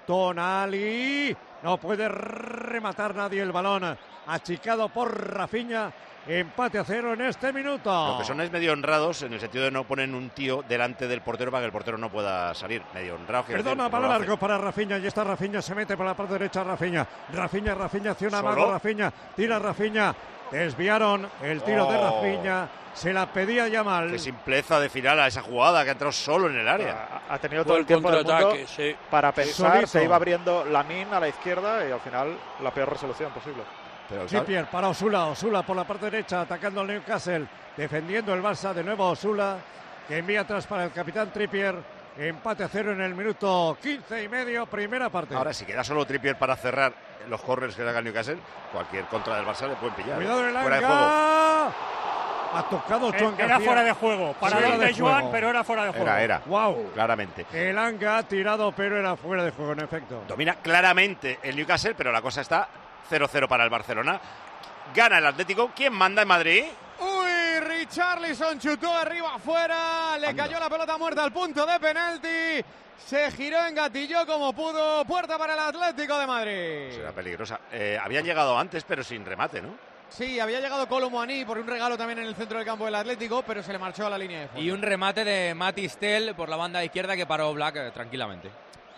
Tonali. No puede rematar nadie el balón. Achicado por Rafinha. Empate a 0 en este minuto. Lo que son es medio honrados en el sentido de no ponen un tío delante del portero para que el portero no pueda salir. Medio honrado. Perdona, para largo para Rafinha. Y está Rafinha. Se mete por la parte derecha Rafinha. Rafinha hacia una mano. Rafinha. Tira Rafinha. Desviaron el tiro de Rafinha. Se la pedía Yamal. Qué simpleza de final a esa jugada que ha entrado solo en el área. Ha tenido todo el tiempo del mundo para pensar. Solito. Se iba abriendo Lamine a la izquierda y al final la peor resolución posible. Trippier para Osula por la parte derecha atacando al Newcastle, defendiendo el Barça, de nuevo Osula que envía atrás para el capitán Trippier. Empate a 0 en el minuto 15 y medio, primera parte. Ahora si queda solo Trippier para cerrar los corners que haga el Newcastle, cualquier contra del Barça le pueden pillar. Cuidado el Anga. Ha tocado Juan García. Era fuera de juego. Para de Joan, pero era fuera de juego. Era. Wow. Claramente. El Anga ha tirado, pero era fuera de juego, en efecto. Domina claramente el Newcastle, pero la cosa está 0-0 para el Barcelona. Gana el Atlético. ¿Quién manda en Madrid? Uy, Richarlison chutó arriba afuera. Le cayó la pelota muerta al punto de penalti. Se giró, engatilló como pudo. Puerta para el Atlético de Madrid. Será peligrosa. Habían llegado antes, pero sin remate, ¿no? Sí, había llegado Kolo Muani por un regalo también en el centro del campo del Atlético, pero se le marchó a la línea de fondo. Y un remate de Matis Tel por la banda izquierda que paró Black tranquilamente.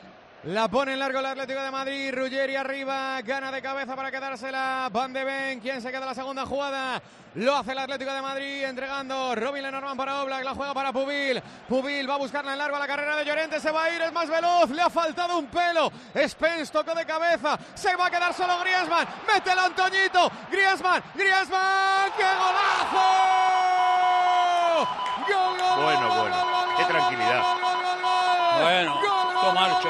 La pone en largo el Atlético de Madrid. Ruggeri arriba, gana de cabeza para quedársela Van de Ven. ¿Quién se queda la segunda jugada? Lo hace el Atlético de Madrid entregando Robin Lenormand para Oblak, la juega para Pubil. Pubil va a buscarla en largo a la carrera de Llorente, se va a ir, es más veloz, le ha faltado un pelo. Spence tocó de cabeza, se va a quedar solo Griezmann, mételo Antoñito, Griezmann, ¡qué golazo! ¡Gol! Bueno, qué tranquilidad. Bueno, esto marcha.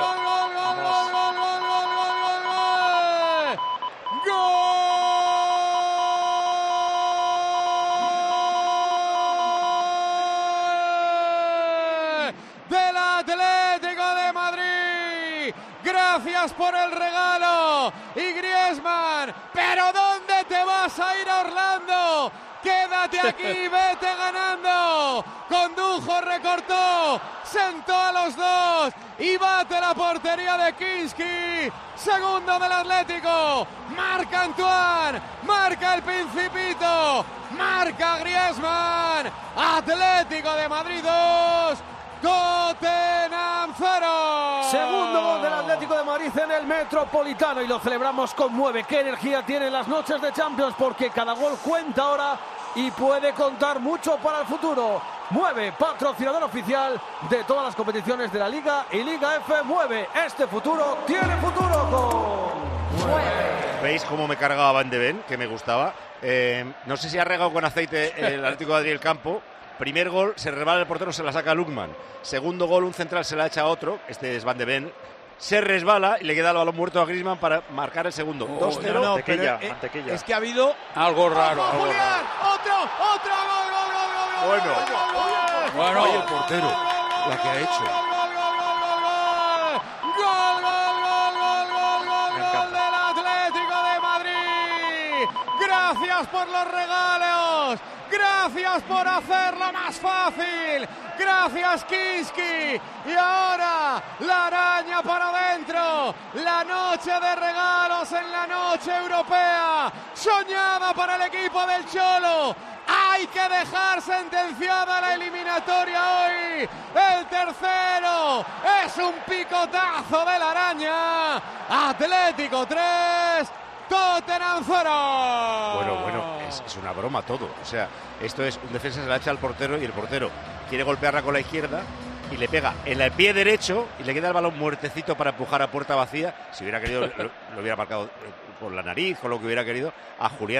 Del Atlético de Madrid. Gracias por el regalo. Y Griezmann, ¿pero dónde te vas a ir, Orlando? Quédate aquí, vete ganando. Condujo, recortó, sentó a los dos y bate la portería de Kinski. Segundo del Atlético. Marca Antoine, marca el Principito, marca Griezmann. Atlético de Madrid 2, Tottenham 0. Segundo gol del Atlético de Madrid en el Metropolitano y lo celebramos con 9. Qué energía tienen las noches de Champions, porque cada gol cuenta ahora y puede contar mucho para el futuro. 9, patrocinador oficial de todas las competiciones de la Liga y Liga F. 9, este futuro tiene futuro con 9. ¿Veis cómo me cargaba Van de Ven? Que me gustaba. No sé si ha regado con aceite el Atlético de Madrid el campo. Primer gol, se resbala el portero, se la saca Lukman. Segundo gol, un central se la echa a otro, este es Van de Ven. Se resbala y le queda el balón muerto a Griezmann para marcar el segundo. 2-0. No, mantequilla. Es que ha habido algo raro. Julián, otro gol. Bueno, el portero, la que ha hecho. Gol del Atlético de Madrid. Gracias por los regalos. Gracias por hacerlo más fácil. Gracias, Kinski. Y ahora la araña para adentro. La noche de regalos en la noche europea. Soñada para el equipo del Cholo. Hay que dejar sentenciada la eliminatoria hoy. El tercero es un picotazo de la araña. Atlético 3. Tottenham 0. Bueno, es una broma todo. O sea, esto es un defensa se la echa al portero y el portero quiere golpearla con la izquierda y le pega en el pie derecho y le queda el balón muertecito para empujar a puerta vacía. Si hubiera querido, lo hubiera marcado con la nariz, con lo que hubiera querido, a Julián.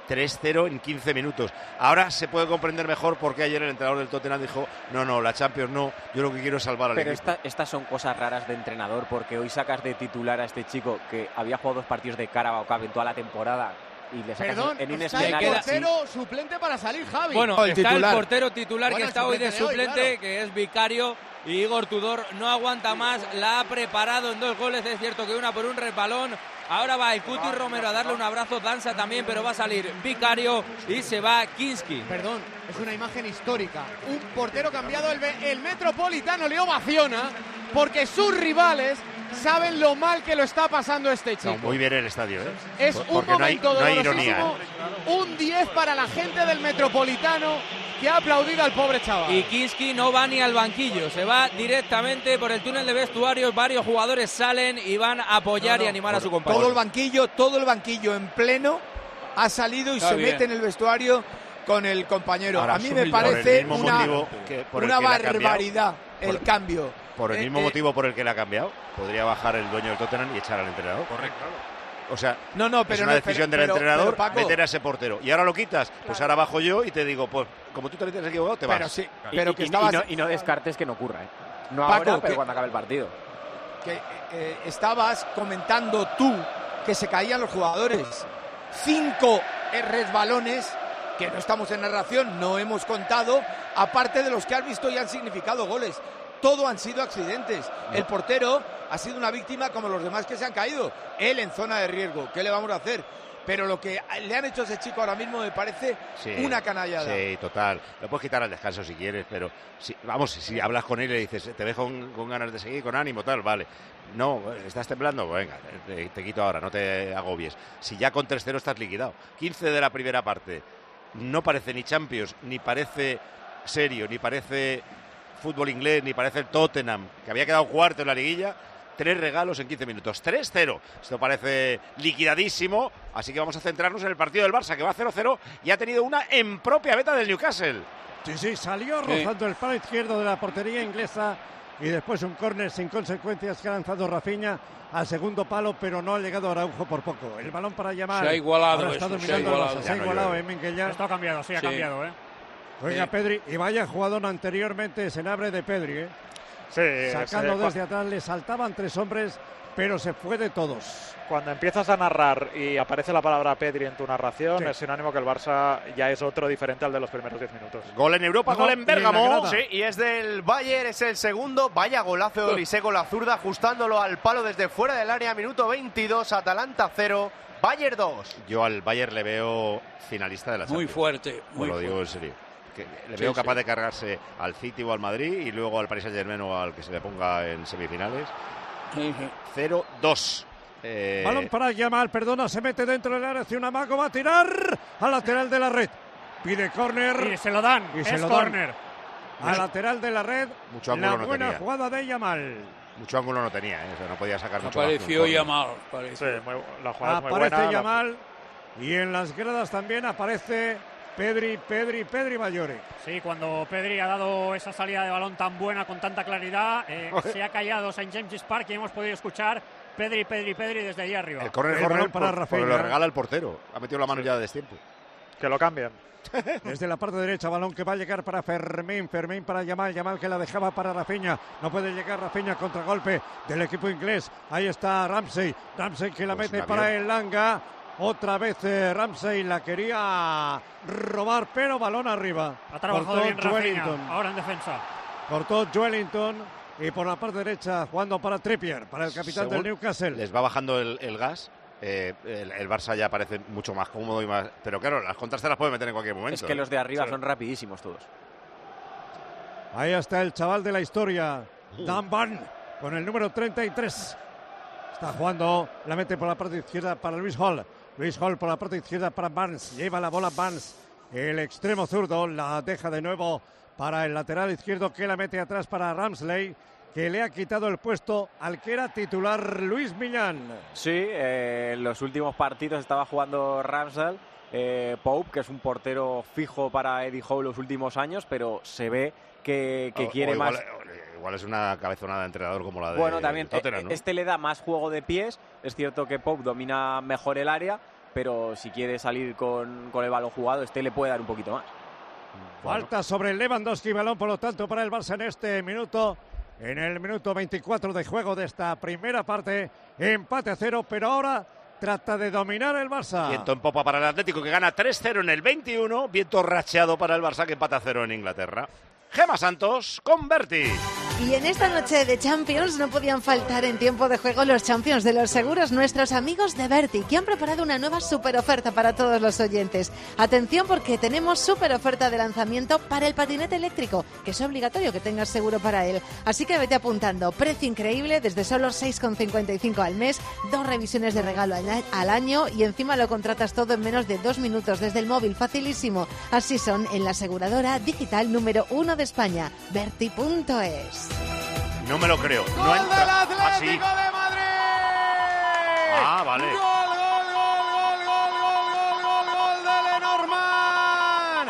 3-0 en 15 minutos. Ahora se puede comprender mejor por qué ayer el entrenador del Tottenham dijo no, la Champions no, yo lo que quiero es salvar al equipo. Pero estas son cosas raras de entrenador, porque hoy sacas de titular a este chico que había jugado 2 partidos de Carabao Cup en toda la temporada y le sacas en un está el escenario portero suplente para salir, Javi. Bueno, está titular. el portero titular Bueno, que está el hoy de suplente suplente, de hoy, claro. que es Vicario, y Igor Tudor no aguanta más, la ha preparado en 2 goles, es cierto que una por un resbalón. Ahora va el Cuti Romero a darle un abrazo, Danza también, pero va a salir Vicario y se va Kinski. Perdón, es una imagen histórica. Un portero cambiado, el Metropolitano le ovaciona porque sus rivales saben lo mal que lo está pasando este chico. No, muy bien el estadio, ¿eh? Es un Porque momento no hay dolorosísimo. ironía, Un 10 para la gente del Metropolitano que ha aplaudido al pobre chaval. Y Kinski no va ni al banquillo, se va directamente por el túnel de vestuarios. Varios jugadores salen y van a apoyar y animar a su compañero. Todo el banquillo en pleno ha salido y Está se bien. mete en el vestuario con el compañero. Ahora, a mí me por parece el mismo una motivo por el que le ha barbaridad cambiado. el cambio. Por el mismo motivo por el que le ha cambiado, podría bajar el dueño del Tottenham y echar al entrenador. Correcto. O sea, pero es una decisión del entrenador Paco, meter a ese portero. Y ahora lo quitas, pues ahora bajo yo y te digo, pues como tú también te has equivocado, te vas. Pero sí, Claro. pero que estabas... y no descartes que no ocurra, ¿eh? No Paco, ahora, pero que- cuando acabe el partido. que estabas comentando tú que se caían los jugadores. 5 resbalones que no estamos en narración, no hemos contado, aparte de los que has visto y han significado goles. Todo han sido accidentes. El portero ha sido una víctima como los demás que se han caído. Él en zona de riesgo. ¿Qué le vamos a hacer? Pero lo que le han hecho a ese chico ahora mismo me parece una canallada. Sí, total. Lo puedes quitar al descanso si quieres, pero si hablas con él y le dices, te ves con ganas de seguir, con ánimo, tal, vale. No, ¿estás temblando? Pues venga, te quito ahora, no te agobies. Si ya con 3-0 estás liquidado. 15 de la primera parte. No parece ni Champions, ni parece serio, ni parece fútbol inglés, ni parece el Tottenham, que había quedado cuarto en la liguilla. 3 regalos en 15 minutos, 3-0. Esto parece liquidadísimo, así que vamos a centrarnos en el partido del Barça, que va 0-0 y ha tenido una en propia beta del Newcastle. Sí, salió rozando el palo izquierdo de la portería inglesa y después un córner sin consecuencias que ha lanzado Rafinha al segundo palo, pero no ha llegado Araujo por poco. El balón para Yamal. Se ha igualado Ahora está esto, dominando el Barça. Se ha igualado, Minguella. Esto ha cambiado, sí, ha cambiado, ¿eh? Juega Pedri y vaya jugador anteriormente se abre de Pedri, ¿eh? Sí, sacando desde atrás, le saltaban 3 hombres, pero se fue de todos. Cuando empiezas a narrar y aparece la palabra Pedri en tu narración, es sinónimo que el Barça ya es otro diferente al de los primeros 10 minutos. Gol en Europa, gol en Bérgamo. Sí, y es del Bayern, es el segundo. Vaya golazo de Olise con la zurda, ajustándolo al palo desde fuera del área. Minuto 22, Atalanta 0, Bayern 2. Yo al Bayern le veo finalista de la Champions. Muy fuerte, muy lo digo fuerte. en serio. Le veo capaz de cargarse al City o al Madrid y luego al Paris Saint-Germain o al que se le ponga en semifinales. 0-2. Balón para Yamal, perdona, se mete dentro del área, hace un amago, va a tirar al lateral de la red. Pide córner. Y se lo dan, Y se es lo dan. córner. Al lateral de la red, Mucho ángulo la no buena tenía. jugada de Yamal. Mucho ángulo no tenía, o sea, no podía sacar mucho. Apareció más. Yamal. Sí, la jugada es muy Aparece buena. Yamal y en las gradas también aparece Pedri Bayori. Sí, cuando Pedri ha dado esa salida de balón tan buena, con tanta claridad, se ha callado St. James's Park y hemos podido escuchar Pedri desde allí arriba. El córner para Rafinha. lo regala el portero. Ha metido la mano ya de destiempo. Que lo cambian. Desde la parte derecha, balón que va a llegar para Fermín para Yamal que la dejaba para Rafinha. No puede llegar Rafinha, contragolpe del equipo inglés. Ahí está Ramsey que la Pues mete para el Langa. Otra vez Ramsey la quería robar, pero balón arriba. Ha trabajado Cortó bien Rafinha, Joelinton. ahora en defensa. Cortó Joelinton y por la parte derecha jugando para Trippier, para el capitán Según del Newcastle. Les va bajando el gas. El Barça ya parece mucho más cómodo y más. Pero claro, las contras te las puede meter en cualquier momento. Es que los de arriba son rapidísimos todos. Ahí está el chaval de la historia, Dan Burn, con el número 33. Está jugando, la mete por la parte izquierda para Luis Hall. Luis Hall por la parte izquierda para Barnes. Lleva la bola Barnes. El extremo zurdo la deja de nuevo para el lateral izquierdo que la mete atrás para Ramsey, que le ha quitado el puesto al que era titular Luis Millán. Sí, en los últimos partidos estaba jugando Ramsdale. Pope, que es un portero fijo para Eddie Howe los últimos años, pero se ve que quiere igual, más. Igual es una cabezonada de entrenador como la de Bueno, también Tottenham, ¿no? este le da más juego de pies. Es cierto que Pope domina mejor el área, pero si quiere salir con el balón jugado, le puede dar un poquito más. Falta sobre el Lewandowski, balón por lo tanto para el Barça en este minuto. En el minuto 24 de juego de esta primera parte, empate a 0, pero ahora trata de dominar el Barça. Viento en popa para el Atlético, que gana 3-0 en el 21. Viento racheado para el Barça, que empata a 0 en Inglaterra. Gema Santos con Berti. Y en esta noche de Champions no podían faltar en tiempo de juego los Champions de los seguros, nuestros amigos de Berti, que han preparado una nueva super oferta para todos los oyentes. Atención, porque tenemos super oferta de lanzamiento para el patinete eléctrico, que es obligatorio que tengas seguro para él. Así que vete apuntando. Precio increíble desde solo 6,55 al mes, 2 revisiones de regalo al año y encima lo contratas todo en menos de 2 minutos desde el móvil, facilísimo. Así son en la aseguradora digital número 1 de España, Berti.es. No me lo creo. ¡Gol No entra. del Atlético de Madrid! Ah, vale. ¡Gol de Lenormand!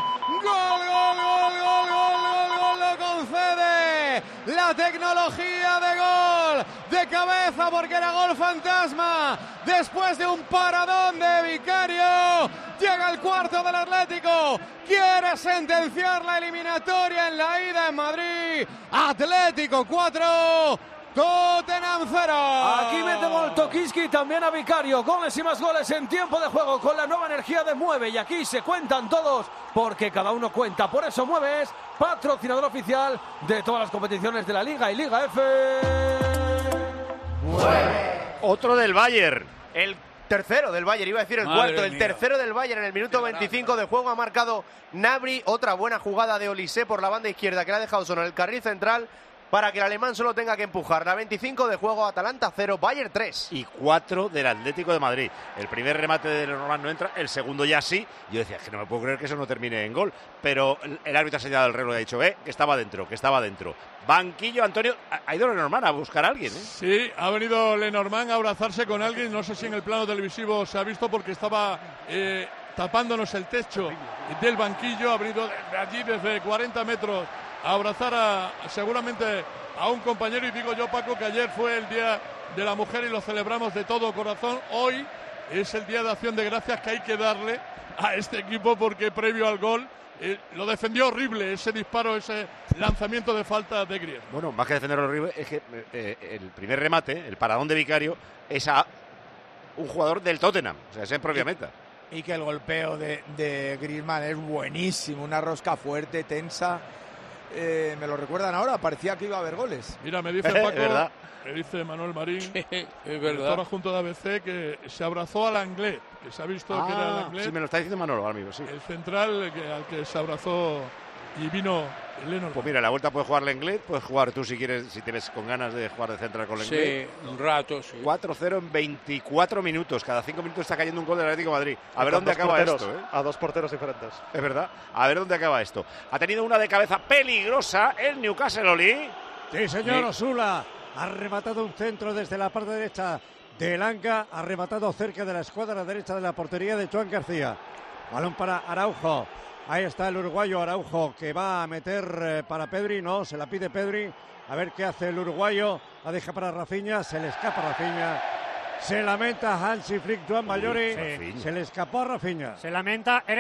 ¡Gol! Lo concede la tecnología de gol de cabeza, porque era gol fantasma. Después de un paradón de Vicario, llega el cuarto del Atlético. Quiere sentenciar la eliminatoria en la ida en Madrid. Atlético 4, Tottenham 0. Aquí mete gol Tokiski, también a Vicario. Goles y más goles en tiempo de juego con la nueva energía de Mueve. Y aquí se cuentan todos, porque cada uno cuenta. Por eso Mueve es patrocinador oficial de todas las competiciones de la Liga y Liga F. Otro del Bayern. El tercero del Bayern, iba a decir el Madre cuarto, el mía. tercero del Bayern en el minuto 25 de juego ha marcado Gnabry, otra buena jugada de Olise por la banda izquierda que le ha dejado solo en el carril central para que el alemán solo tenga que empujar. La 25 de juego, Atalanta 0, Bayern 3. Y 4 del Atlético de Madrid. El primer remate de Lenormand no entra, el segundo ya sí. Yo decía, que no me puedo creer que eso no termine en gol. Pero el árbitro ha señalado el reloj y ha dicho, que estaba dentro, que estaba dentro. Banquillo, Antonio, ha ido Lenormand a buscar a alguien, ¿eh? Sí, ha venido Lenormand a abrazarse con alguien. No sé si en el plano televisivo se ha visto, porque estaba tapándonos el techo del banquillo. Ha venido allí desde 40 metros a abrazar seguramente a un compañero. Y digo yo, Paco, que ayer fue el Día de la Mujer y lo celebramos de todo corazón. Hoy es el Día de Acción de Gracias que hay que darle a este equipo, porque previo al gol lo defendió horrible ese disparo, ese lanzamiento de falta de Griezmann. Bueno, más que defender horrible, es que el primer remate, el paradón de Vicario, es a un jugador del Tottenham, o sea, es en propia meta. Y que el golpeo de Griezmann es buenísimo, una rosca fuerte, tensa. Me lo recuerdan ahora, parecía que iba a haber goles. Mira, me dice Paco, ¿verdad? me dice Manuel Marín, es verdad. ahora junto de ABC, que se abrazó al Anglais, que se ha visto que era el Anglais. Sí, me lo está diciendo Manolo, amigo, sí. El central al que se abrazó y vino Lenormand. Pues mira, la vuelta puede jugar Lenglet, puedes jugar tú si quieres, si te ves con ganas de jugar de central con Lenglet. Sí, un rato, sí. 4-0 en 24 minutos. Cada 5 minutos está cayendo un gol del Atlético de Madrid. A ver dónde acaba esto, ¿eh? A 2 porteros diferentes. Es verdad. A ver dónde acaba esto. Ha tenido una de cabeza peligrosa el Newcastle, Oli. Sí, señor, Osula. Ha rematado un centro desde la parte derecha de Langa. Ha rematado cerca de la escuadra derecha de la portería de Joan García. Balón para Araujo. Ahí está el uruguayo Araujo, que va a meter para Pedri. No, se la pide Pedri. A ver qué hace el uruguayo. La deja para Rafinha. Se le escapa Rafinha. Se lamenta Hansi Flick, Joan Mallori. Sí. Se le escapó a Rafinha. Se lamenta. Era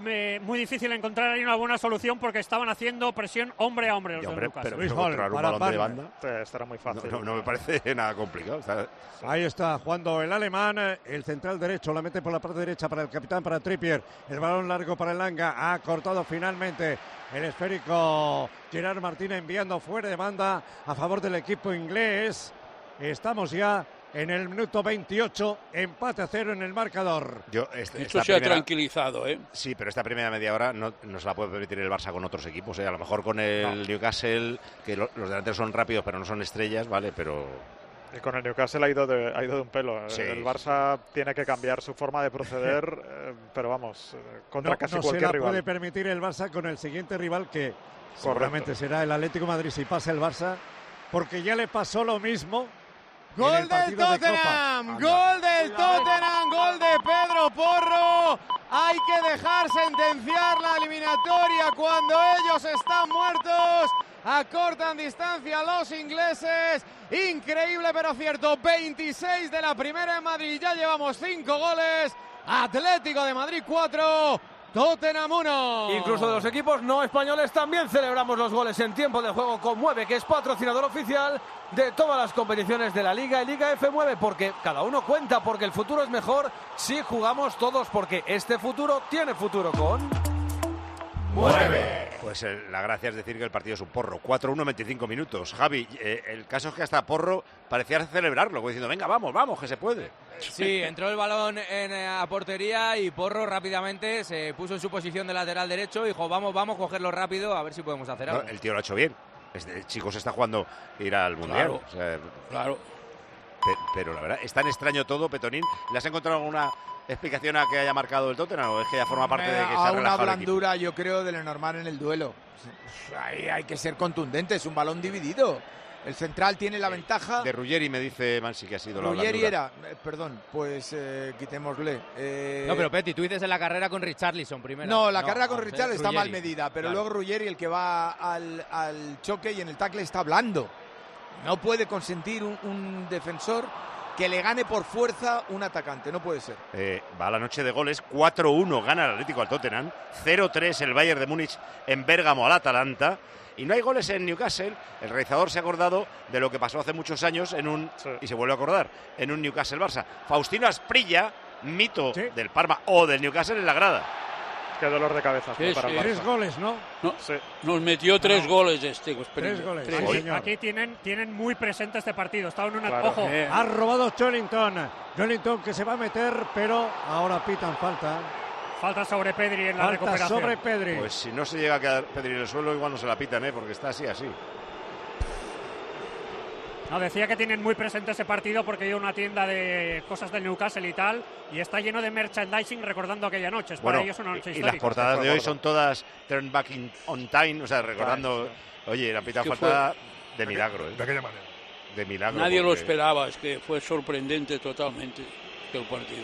muy difícil encontrar ahí una buena solución, porque estaban haciendo presión hombre a hombre los del Newcastle. Pero encontrar un balón de banda estará muy fácil. No me parece nada complicado. Ahí está jugando el alemán, el central derecho, la mete por la parte derecha para el capitán, para Trippier. El balón largo para el Langa, ha cortado finalmente el esférico Gerard Martínez, enviando fuera de banda a favor del equipo inglés. Estamos ya en el minuto 28, empate a 0 en el marcador. Esto se ha tranquilizado, ¿eh? Sí, pero esta primera media hora no se la puede permitir el Barça con otros equipos, ¿eh? A lo mejor con el Newcastle, que los delanteros son rápidos pero no son estrellas, ¿vale? Pero... Y con el Newcastle ha ido de un pelo. Sí. El Barça tiene que cambiar su forma de proceder, pero vamos, contra casi cualquier rival. No se la puede permitir el Barça con el siguiente rival, que seguramente será el Atlético de Madrid si pasa el Barça, porque ya le pasó lo mismo. Gol del Tottenham, gol del Tottenham, gol de Pedro Porro. Hay que dejar sentenciar la eliminatoria cuando ellos están muertos. Acortan distancia los ingleses. Increíble pero cierto. 26 de la primera en Madrid. Ya llevamos 5 goles. Atlético de Madrid 4, Tottenham 1. Incluso de los equipos no españoles también celebramos los goles en tiempo de juego con Mueve, que es patrocinador oficial de todas las competiciones de la Liga y Liga F Mueve, porque cada uno cuenta, porque el futuro es mejor si jugamos todos, porque este futuro tiene futuro con Mueve. Pues la gracia es decir que el partido es un porro. 4-1 en 25 minutos. Javi, el caso es que hasta Porro parecía celebrarlo, diciendo, venga, vamos, que se puede. Sí, entró el balón a portería y Porro rápidamente se puso en su posición de lateral derecho y dijo, vamos, cogerlo rápido, a ver si podemos hacer algo. No, el tío lo ha hecho bien. El chico se está jugando ir al Mundial. Claro, o sea, claro. Pero la verdad, es tan extraño todo, Petonín. ¿Le has encontrado alguna explicación a que haya marcado el Tottenham o es que ya forma parte de que se ha relajado una el blandura, yo creo, de lo normal en el duelo. Hay que ser contundente, es un balón dividido. El central tiene la ventaja. De Ruggeri me dice Mansi que ha sido la Ruggeri blandura. era, perdón, pues quitémosle. No, pero Peti, tú dices en la carrera con Richarlison primero. No, la carrera con Richarlison está Ruggeri. mal medida, pero Claro. luego Ruggeri, el que va al choque y en el tackle, está blando. No puede consentir un defensor que le gane por fuerza un atacante, no puede ser. Va a la noche de goles, 4-1 gana el Atlético al Tottenham, 0-3 el Bayern de Múnich en Bérgamo al Atalanta, y no hay goles en Newcastle. El realizador se ha acordado de lo que pasó hace muchos años y se vuelve a acordar, en un Newcastle-Barça. Faustino Asprilla, mito del Parma o del Newcastle en la grada. Qué dolor de cabeza Sí, para el sí. Barça. 3 goles, ¿no? Nos metió 3 goles Tres goles. Aquí, Sí, señor. aquí tienen muy presente este partido. Está en una... Claro. Ojo. Ha robado Joelinton que se va a meter, pero ahora pitan falta. Falta sobre Pedri en la Falta recuperación. sobre Pedri. Pues si no se llega a quedar Pedri en el suelo, igual no se la pitan, porque está así. No, decía que tienen muy presente ese partido porque hay una tienda de cosas del Newcastle y tal, y está lleno de merchandising recordando aquella noche. Es para ellos una noche y histórica. las portadas de hoy son todas turn back on time, o sea, recordando, oye, la pita Es que falta de milagro. De aquella manera. De milagro. Nadie lo porque- esperaba, es que fue sorprendente totalmente el partido.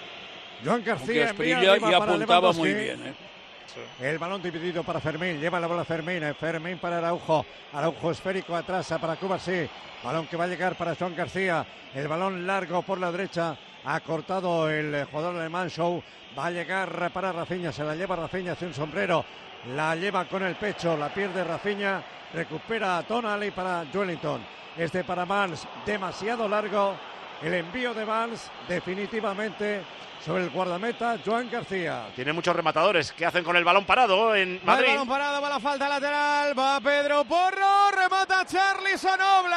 Joan Aunque García envía Asprilla arriba ya para apuntaba Lewandowski. muy bien. El balón dividido para Fermín, lleva la bola Fermín para Araujo esférico atrás para Cubarsí, balón que va a llegar para Joan García, el balón largo por la derecha, ha cortado el jugador alemán Show, va a llegar para Rafinha, se la lleva Rafinha hacia un sombrero, la lleva con el pecho, la pierde Rafinha, recupera a Tonali para Joelinton, para Vance, demasiado largo, el envío de Vance definitivamente sobre el guardameta Joan García. Tiene muchos rematadores que hacen con el balón parado en Va el Madrid. balón parado, va la falta lateral, va Pedro Porro, remata Charlison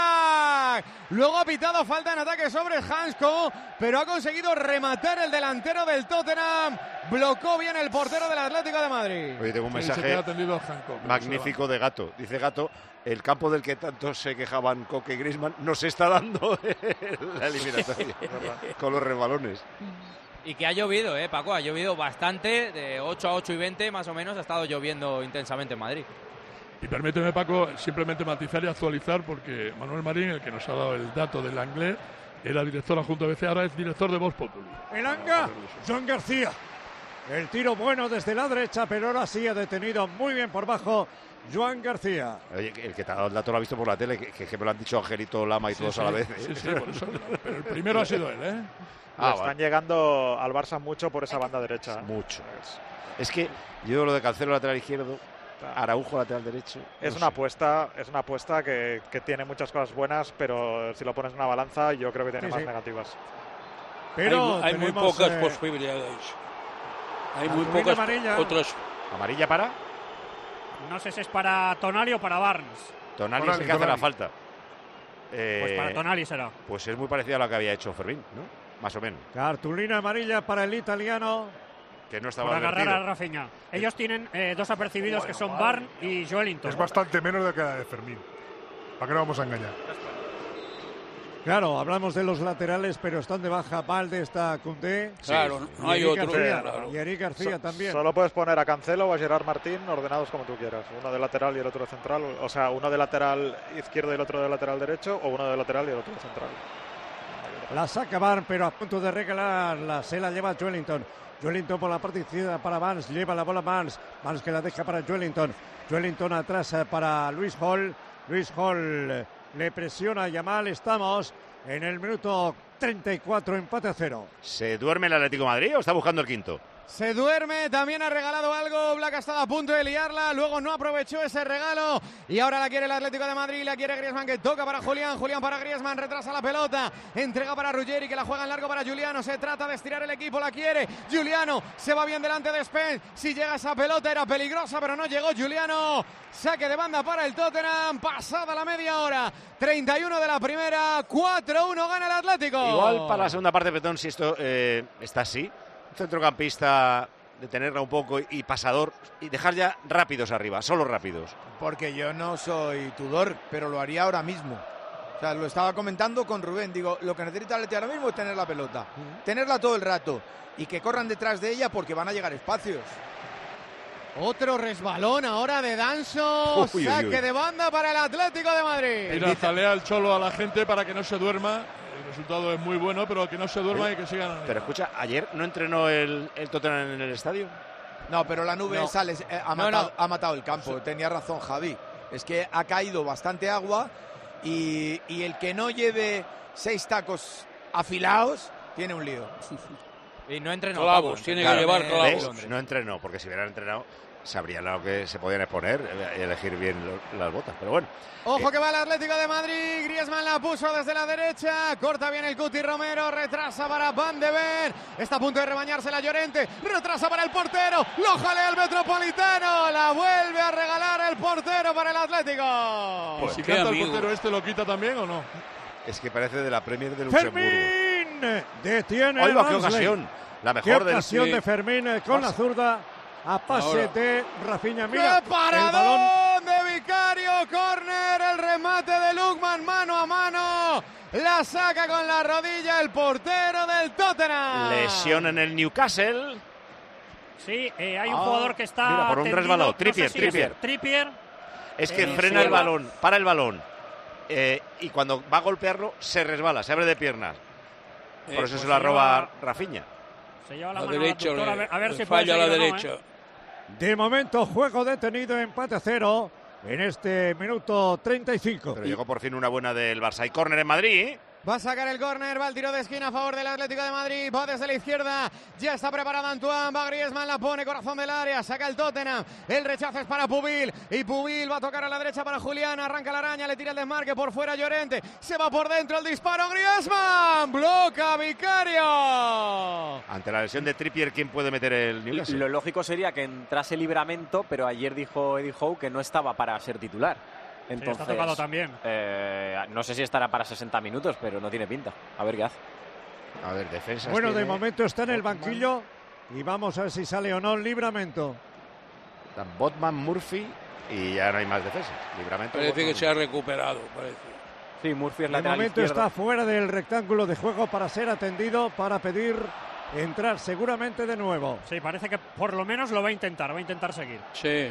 Oblak. Luego ha pitado falta en ataque sobre Hansko, pero ha conseguido rematar el delantero del Tottenham. Blocó bien el portero del Atlético de Madrid. Oye, tengo un Sí, se mensaje queda tendido Hancock, magnífico de Gato. Dice Gato, el campo del que tanto se quejaban Coque y Griezmann nos está dando la eliminatoria con los rebalones. Y que ha llovido, Paco, ha llovido bastante, de 8 a 8 y 20 más o menos ha estado lloviendo intensamente en Madrid. Y permíteme, Paco, simplemente matizar y actualizar, porque Manuel Marín, el que nos ha dado el dato del Anglés, era director adjunto de BC, ahora es director de Voz Populi. El Anga, Joan García. El tiro bueno desde la derecha, pero ahora sí ha detenido muy bien por bajo Joan García. Oye, el que te ha dado el dato lo ha visto por la tele, que me lo han dicho Angelito, Lama y todos a la vez. Sí, por eso, pero el primero ha sido él, Están llegando al Barça mucho por esa banda derecha. Mucho. Es que yo lo de Cancelo lateral izquierdo, Araujo lateral derecho. Es una apuesta que tiene muchas cosas buenas, pero si lo pones en una balanza, yo creo que tiene más negativas. Pero hay muy tenemos, pocas posibilidades. Hay muy pocas amarilla. otras. ¿Amarilla para? No sé si es para Tonali o para Barnes. Tonali es el que hace la falta. Pues para Tonali será. Pues es muy parecido a lo que había hecho Fermín, ¿no? Más o menos. Cartulina amarilla para el italiano. Que no estaba Por agarrar advertido. a Rafinha. Ellos tienen dos apercibidos que son Barnes y Joelinton. Es bastante menos de que la de Fermín. ¿Para qué nos vamos a engañar? Claro, hablamos de los laterales, pero están de baja Valde, está Koundé. Claro, no hay y Eric otro. García, Claro. Y Eric García también. Solo puedes poner a Cancelo o a Gerard Martín ordenados como tú quieras. Uno de lateral y el otro de central. O sea, uno de lateral izquierdo y el otro de lateral derecho, o uno de lateral y el otro de central. La saca Barnes, pero a punto de regalarla. Se la lleva Joelinton. Joelinton por la parte izquierda para Vance. Lleva la bola Vance. Vance que la deja para Joelinton. Joelinton atrás para Luis Hall. Luis Hall le presiona a Yamal. Estamos en el minuto 34, empate a 0. ¿Se duerme el Atlético de Madrid o está buscando el quinto? Se duerme, también ha regalado algo. Black ha estado a punto de liarla, luego no aprovechó ese regalo y ahora la quiere el Atlético de Madrid, la quiere Griezmann, que toca para Julián, Julián para Griezmann, retrasa la pelota, entrega para Ruggeri, que la juega en largo para Giuliano, se trata de estirar el equipo, la quiere Giuliano, se va bien delante de Spence, si llega esa pelota era peligrosa pero no llegó Giuliano, saque de banda para el Tottenham, pasada la media hora, 31 de la primera, 4-1 gana el Atlético. Igual para la segunda parte, Petón, si esto está así, centrocampista, detenerla un poco y pasador y dejar ya rápidos arriba, solo rápidos. Porque yo no soy Tudor, pero lo haría ahora mismo. O sea, lo estaba comentando con Rubén, digo, lo que necesita el Atlético ahora mismo es tener la pelota, tenerla todo el rato y que corran detrás de ella porque van a llegar espacios. Otro resbalón ahora de Danso, saque de banda para el Atlético de Madrid. Mira, jalea el Cholo a la gente para que no se duerma. El resultado es muy bueno, pero que no se duerma y que sigan. Pero escucha, ¿ayer no entrenó el Tottenham en el estadio? No, pero la nube sale, ha matado el campo. Tenía razón Javi. Es que ha caído bastante agua y el que no lleve 6 tacos afilados tiene un lío. Y no entrenó. Clavos, tiene que llevar clavos. No entrenó, porque si hubieran entrenado sabrían lo que se podían exponer y elegir bien las botas, pero bueno. Ojo que va el Atlético de Madrid, Griezmann la puso desde la derecha, corta bien el Cuti Romero, retrasa para Van de Ven, está a punto de rebañarse la Llorente, retrasa para el portero, lo jalea el Metropolitano, la vuelve a regalar el portero para el Atlético. Pues si canta el portero ¿lo quita también o no? Es que parece de la Premier de Luxemburgo. Fermín detiene el Barnsley. ¡Qué ocasión! La mejor ¿Qué ocasión de Fermín con la zurda? A pase de Rafinha. Mira, ¡qué paradón de Vicario! Córner, el remate de Lukman, mano a mano. La saca con la rodilla el portero del Tottenham. Lesión en el Newcastle. Sí, hay un jugador que está mira, por un resbalón. Trippier. Es que frena el balón, para el balón. Y cuando va a golpearlo, se resbala, se abre de piernas. Por eso se la roba Rafinha. Se lleva la mano derecha, a ver si falla puede la seguir derecha. o no, De momento, juego detenido, empate a 0 en este minuto 35. Pero llegó por fin una buena del Barça. Y córner en Madrid. Va a sacar el córner, va el tiro de esquina a favor del Atlético de Madrid, va desde la izquierda, ya está preparado Antoine, va Griezmann, la pone corazón del área, saca el Tottenham, el rechazo es para Pubil, y Pubil va a tocar a la derecha para Julián, arranca la araña, le tira el desmarque por fuera Llorente, se va por dentro el disparo, Griezmann, bloca Vicario. Ante la lesión de Trippier, ¿quién puede meter el Newcastle? Lo lógico sería que entrase Livramento, pero ayer dijo Eddie Howe que no estaba para ser titular. Entonces, sí, está tocado también. No sé si estará para 60 minutos, pero no tiene pinta. A ver qué hace. A ver, defensa. Bueno, de momento está en el banquillo y vamos a ver si sale o no el Livramento. Botman, Murphy y ya no hay más defensas. Livramento. Parece que se ha recuperado, parece. Sí, Murphy es de lateral momento izquierda. está fuera del rectángulo de juego para ser atendido, para pedir entrar seguramente de nuevo. Sí, parece que por lo menos lo va a intentar seguir. Sí.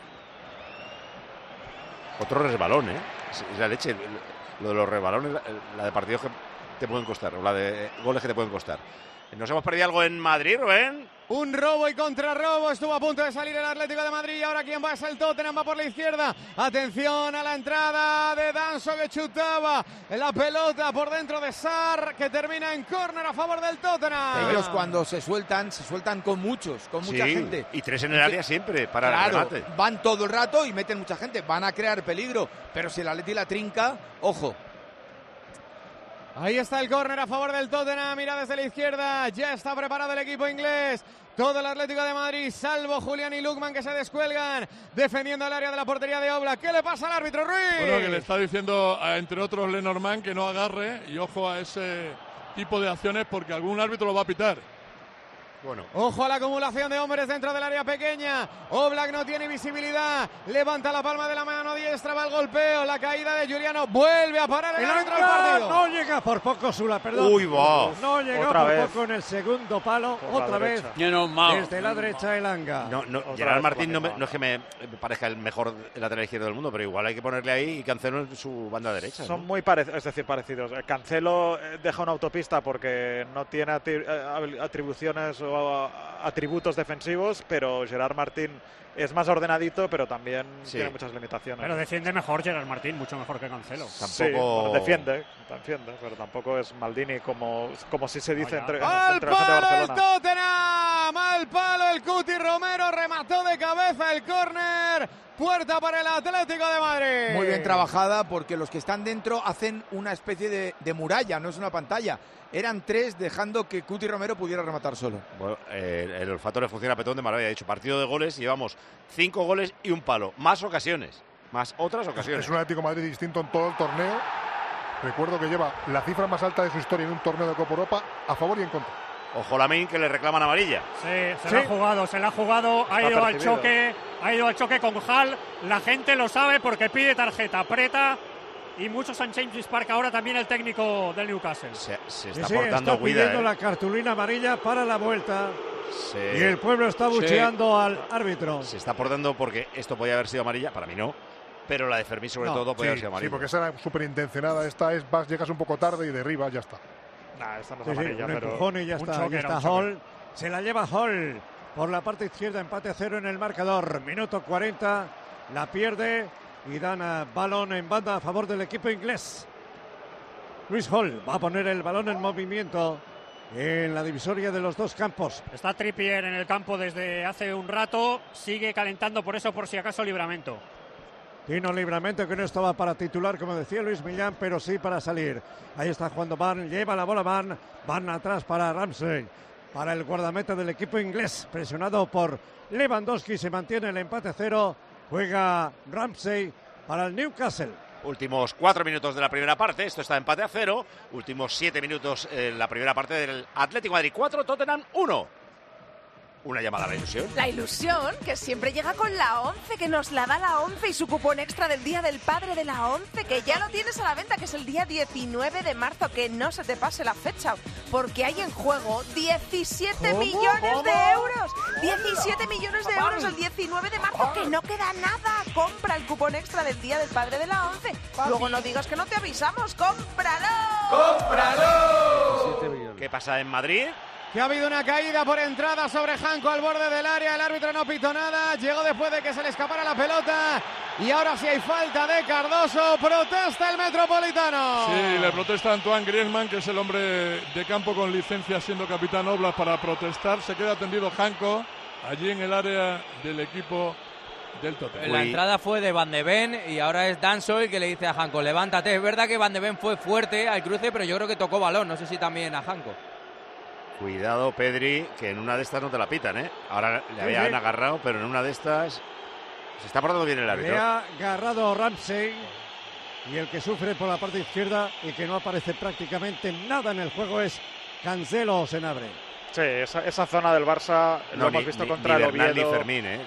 Otro resbalón, es la leche. Lo de los resbalones, la de partidos que te pueden costar, o la de goles que te pueden costar. ¿Nos hemos perdido algo en Madrid, Rubén? Un robo y contrarrobo, estuvo a punto de salir el Atlético de Madrid y ahora quien va es el Tottenham, va por la izquierda. Atención a la entrada de Danso que chutaba la pelota por dentro de Sarr, que termina en córner a favor del Tottenham. Ellos cuando se sueltan con mucha gente. Y 3 en el área siempre para el remate. Van todo el rato y meten mucha gente, van a crear peligro, pero si el Atleti la trinca, ojo. Ahí está el córner a favor del Tottenham, mira desde la izquierda, ya está preparado el equipo inglés. Todo el Atlético de Madrid, salvo Julián y Lukman, que se descuelgan defendiendo el área de la portería de Oblak. ¿Qué le pasa al árbitro, Ruiz? Bueno, que le está diciendo, entre otros, Lenormand, que no agarre y ojo a ese tipo de acciones porque algún árbitro lo va a pitar. Bueno. Ojo a la acumulación de hombres dentro del área pequeña. Oblak no tiene visibilidad. Levanta la palma de la mano diestra, va el golpeo. La caída de Giuliano. Vuelve a parar el árbitro del partido. No llega por poco Sula, perdón. Uy, va. No llegó por poco en el segundo palo. Otra vez. Desde la derecha el Anga. Gerard Martín no es que me parezca el mejor lateral izquierdo del mundo, pero igual hay que ponerle ahí y Cancelo en su banda derecha. Son muy parecidos. Cancelo deja una autopista porque no tiene atribuciones o atributos defensivos, pero Gerard Martín es más ordenadito, pero también tiene muchas limitaciones. Pero defiende mejor Gerard Martín, mucho mejor que Cancelo. Sí, bueno, defiende, pero tampoco es Maldini como si se dice entre la gente de Barcelona. El Tottenham! ¡Al palo el Cuti Romero! Remató de cabeza el córner. Puerta para el Atlético de Madrid. Muy bien trabajada, porque los que están dentro hacen una especie de muralla, no es una pantalla. Eran 3, dejando que Cuti Romero pudiera rematar solo. Bueno, el olfato le funciona a Petón de maravilla. Ha dicho, partido de goles, llevamos 5 goles y un palo. Más ocasiones, más otras ocasiones. Es un Atlético de Madrid distinto en todo el torneo. Recuerdo que lleva la cifra más alta de su historia en un torneo de Copa Europa a favor y en contra. Ojo Lamine, que le reclaman amarilla. Sí, se la ha jugado, ha ido al choque con Hall. La gente lo sabe porque pide tarjeta, aprieta. Y muchos St. James's Park, ahora también el técnico del Newcastle. Se está portando pidiendo la cartulina amarilla para la vuelta. Y el pueblo está bucheando al árbitro. Se está portando porque esto podía haber sido amarilla, para mí no. Pero la de Fermín sobre todo podía haber sido amarilla. Sí, porque esa era súper intencionada. Esta es, llegas un poco tarde y derribas, ya está. Esta no es amarilla, pero empujón y ya está Hall. Se la lleva Hall por la parte izquierda, empate a 0 en el marcador. Minuto 40, la pierde. Y dan balón en banda a favor del equipo inglés. Luis Hall va a poner el balón en movimiento en la divisoria de los dos campos. Está Trippier en el campo desde hace un rato. Sigue calentando por si acaso Livramento. Tino Livramento, que no estaba para titular, como decía Luis Millán, pero sí para salir. Ahí está jugando Van, lleva la bola Van atrás para Ramsey. Para el guardameta del equipo inglés, presionado por Lewandowski, se mantiene el empate a 0. Juega Ramsey para el Newcastle. Últimos 4 minutos de la primera parte. Esto está empate a 0. Últimos 7 minutos en la primera parte del Atlético de Madrid 4, Tottenham 1. Una llamada a la ilusión. La ilusión, que siempre llega con la 11, que nos la da la 11 y su cupón extra del Día del Padre de la 11, que ya lo tienes a la venta, que es el día 19 de marzo, que no se te pase la fecha, porque hay en juego 17 millones de euros. 17 millones de euros el 19 de marzo, que no queda nada. Compra el cupón extra del Día del Padre de la 11. Luego no digas que no te avisamos, ¡cómpralo! ¡Cómpralo! ¿Qué pasa en Madrid? Que ha habido una caída por entrada sobre Janko al borde del área. El árbitro no pitó nada. Llegó después de que se le escapara la pelota. Y ahora sí hay falta de Cardoso. Protesta el Metropolitano. Sí, le protesta Antoine Griezmann, que es el hombre de campo con licencia siendo capitán Oblak para protestar. Se queda tendido Janko allí en el área del equipo del Tottenham. La entrada fue de Van de Ven y ahora es Danso que le dice a Janko, levántate. Es verdad que Van de Ven fue fuerte al cruce, pero yo creo que tocó balón. No sé si también a Janko. Cuidado, Pedri, que en una de estas no te la pitan, ¿eh? Ahora le habían agarrado, pero en una de estas se está portando bien el árbitro. Le ha agarrado Ramsey y el que sufre por la parte izquierda y que no aparece prácticamente nada en el juego es Cancelo Senabre. Sí, esa zona del Barça lo hemos visto contra el Oviedo. Ni Fermín, ¿eh?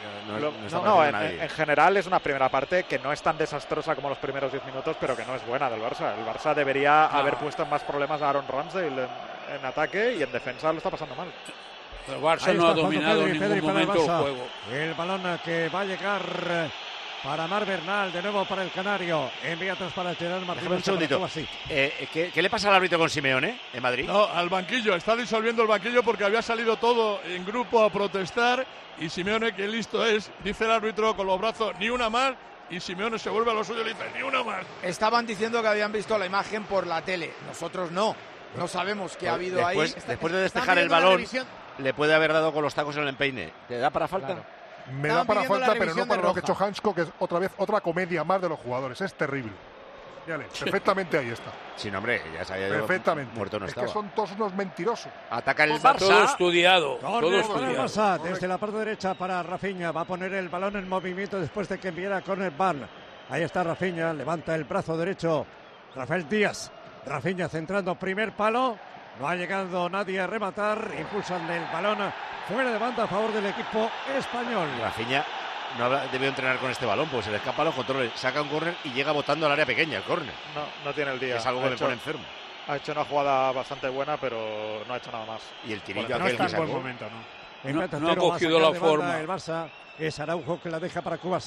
En general es una primera parte que no es tan desastrosa como los primeros 10 minutos, pero que no es buena del Barça. El Barça debería haber puesto en más problemas a Aaron Ramsey en ataque, y en defensa lo está pasando mal. El Barça no ha dominado en ningún momento el juego. El balón que va a llegar para Mar Bernal, de nuevo para el Canario. Envía atrás para Gerard Martín. Un segundito. ¿Qué le pasa al árbitro con Simeone en Madrid? No, al banquillo. Está disolviendo el banquillo porque había salido todo en grupo a protestar. Y Simeone, que listo es, dice el árbitro con los brazos, ni una más. Y Simeone se vuelve a lo suyo y le dice, ni una más. Estaban diciendo que habían visto la imagen por la tele. Nosotros no. No sabemos qué ha habido ahí. Después de despejar el balón, le puede haber dado con los tacos en el empeine. ¿Le da para falta? Claro. Me da para falta, pero no para lo que ha hecho Hansko, que es otra comedia más de los jugadores. Es terrible. Perfectamente ahí está. Sí, no, hombre, ya sabía. Perfectamente. Muerto no estaba. Es que son todos unos mentirosos. Ataca el Barça. Todo estudiado. Todo estudiado. Barça, desde la parte derecha para Rafinha. Va a poner el balón en movimiento después de que enviara corner Van. Ahí está Rafinha. Levanta el brazo derecho. Rafael Díaz. Rafinha centrando primer palo. No ha llegado nadie a rematar. Impulsan el balón fuera de banda a favor del equipo español. Rafinha no habrá debido entrenar con este balón, pues se le escapa los controles, saca un córner y llega botando al área pequeña el córner. No tiene el día. Es algo que me pone enfermo. Ha hecho una jugada bastante buena, pero no ha hecho nada más. Y el tirillo no aquel está que en buen sacó. momento, no ha cogido la forma. El Barça es Araujo que la deja para Cubarsí.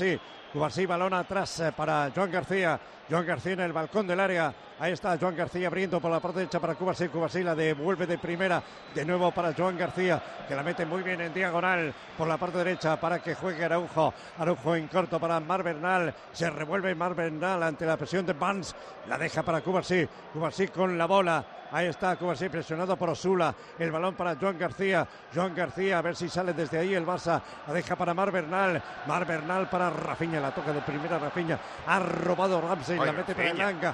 Cubarsí, balón atrás para Joan García. Joan García en el balcón del área. Ahí está Joan García abriendo por la parte derecha para Cubarsí. Cubarsí la devuelve de primera. De nuevo para Joan García, que la mete muy bien en diagonal por la parte derecha para que juegue Araujo. Araujo en corto para Marc Bernal. Se revuelve Marc Bernal ante la presión de Vance. La deja para Cubarsí. Cubarsí con la bola. Ahí está Cubarsí presionado por Osula. El balón para Joan García. Joan García, a ver si sale desde ahí el Barça. La deja para Marc Bernal. Marc Bernal para Rafinha. La toca de primera Rafinha. Ha robado Ramsey. La mete para Elanga.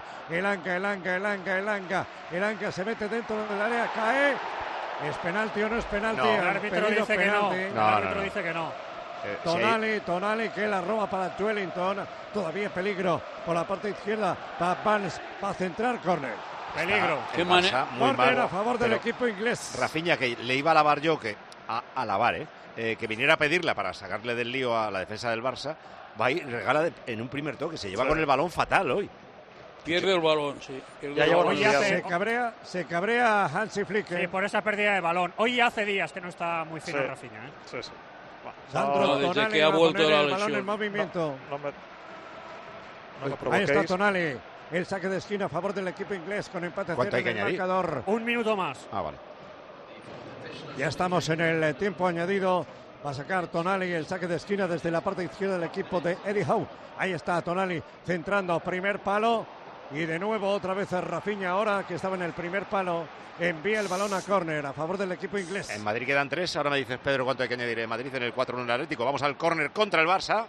Elanga se mete dentro del área. Cae. ¿Es penalti o no es penalti? No, el árbitro dice que no. El árbitro dice que no. Tonali que la roba para Joelinton. Todavía peligro por la parte izquierda. Para Vance. Para centrar córner. Peligro. Qué manera. Muy mal. A favor del equipo inglés. Rafinha, que le iba a lavar yo, a lavar, que viniera a pedirla para sacarle del lío a la defensa del Barça, va y regala en un primer toque. Se lleva con el balón fatal hoy. Pierde el balón, sí. Se cabrea Hansi Flick. Sí, por esa pérdida de balón. Hoy hace días que no está muy fino Rafinha. Sí. Sandro desde que ha vuelto la el balón lesión. en movimiento. No Ahí está Tonali. El saque de esquina a favor del equipo inglés con empate a 0 en el marcador. Un minuto más. Vale. Ya estamos en el tiempo añadido. Va a sacar Tonali el saque de esquina desde la parte izquierda del equipo de Eddie Howe. Ahí está Tonali centrando primer palo. Y de nuevo otra vez Rafinha, ahora que estaba en el primer palo, envía el balón a córner a favor del equipo inglés. En Madrid quedan 3. Ahora me dices, Pedro, cuánto hay que añadir en Madrid en el 4-1 el Atlético. Vamos al córner contra el Barça.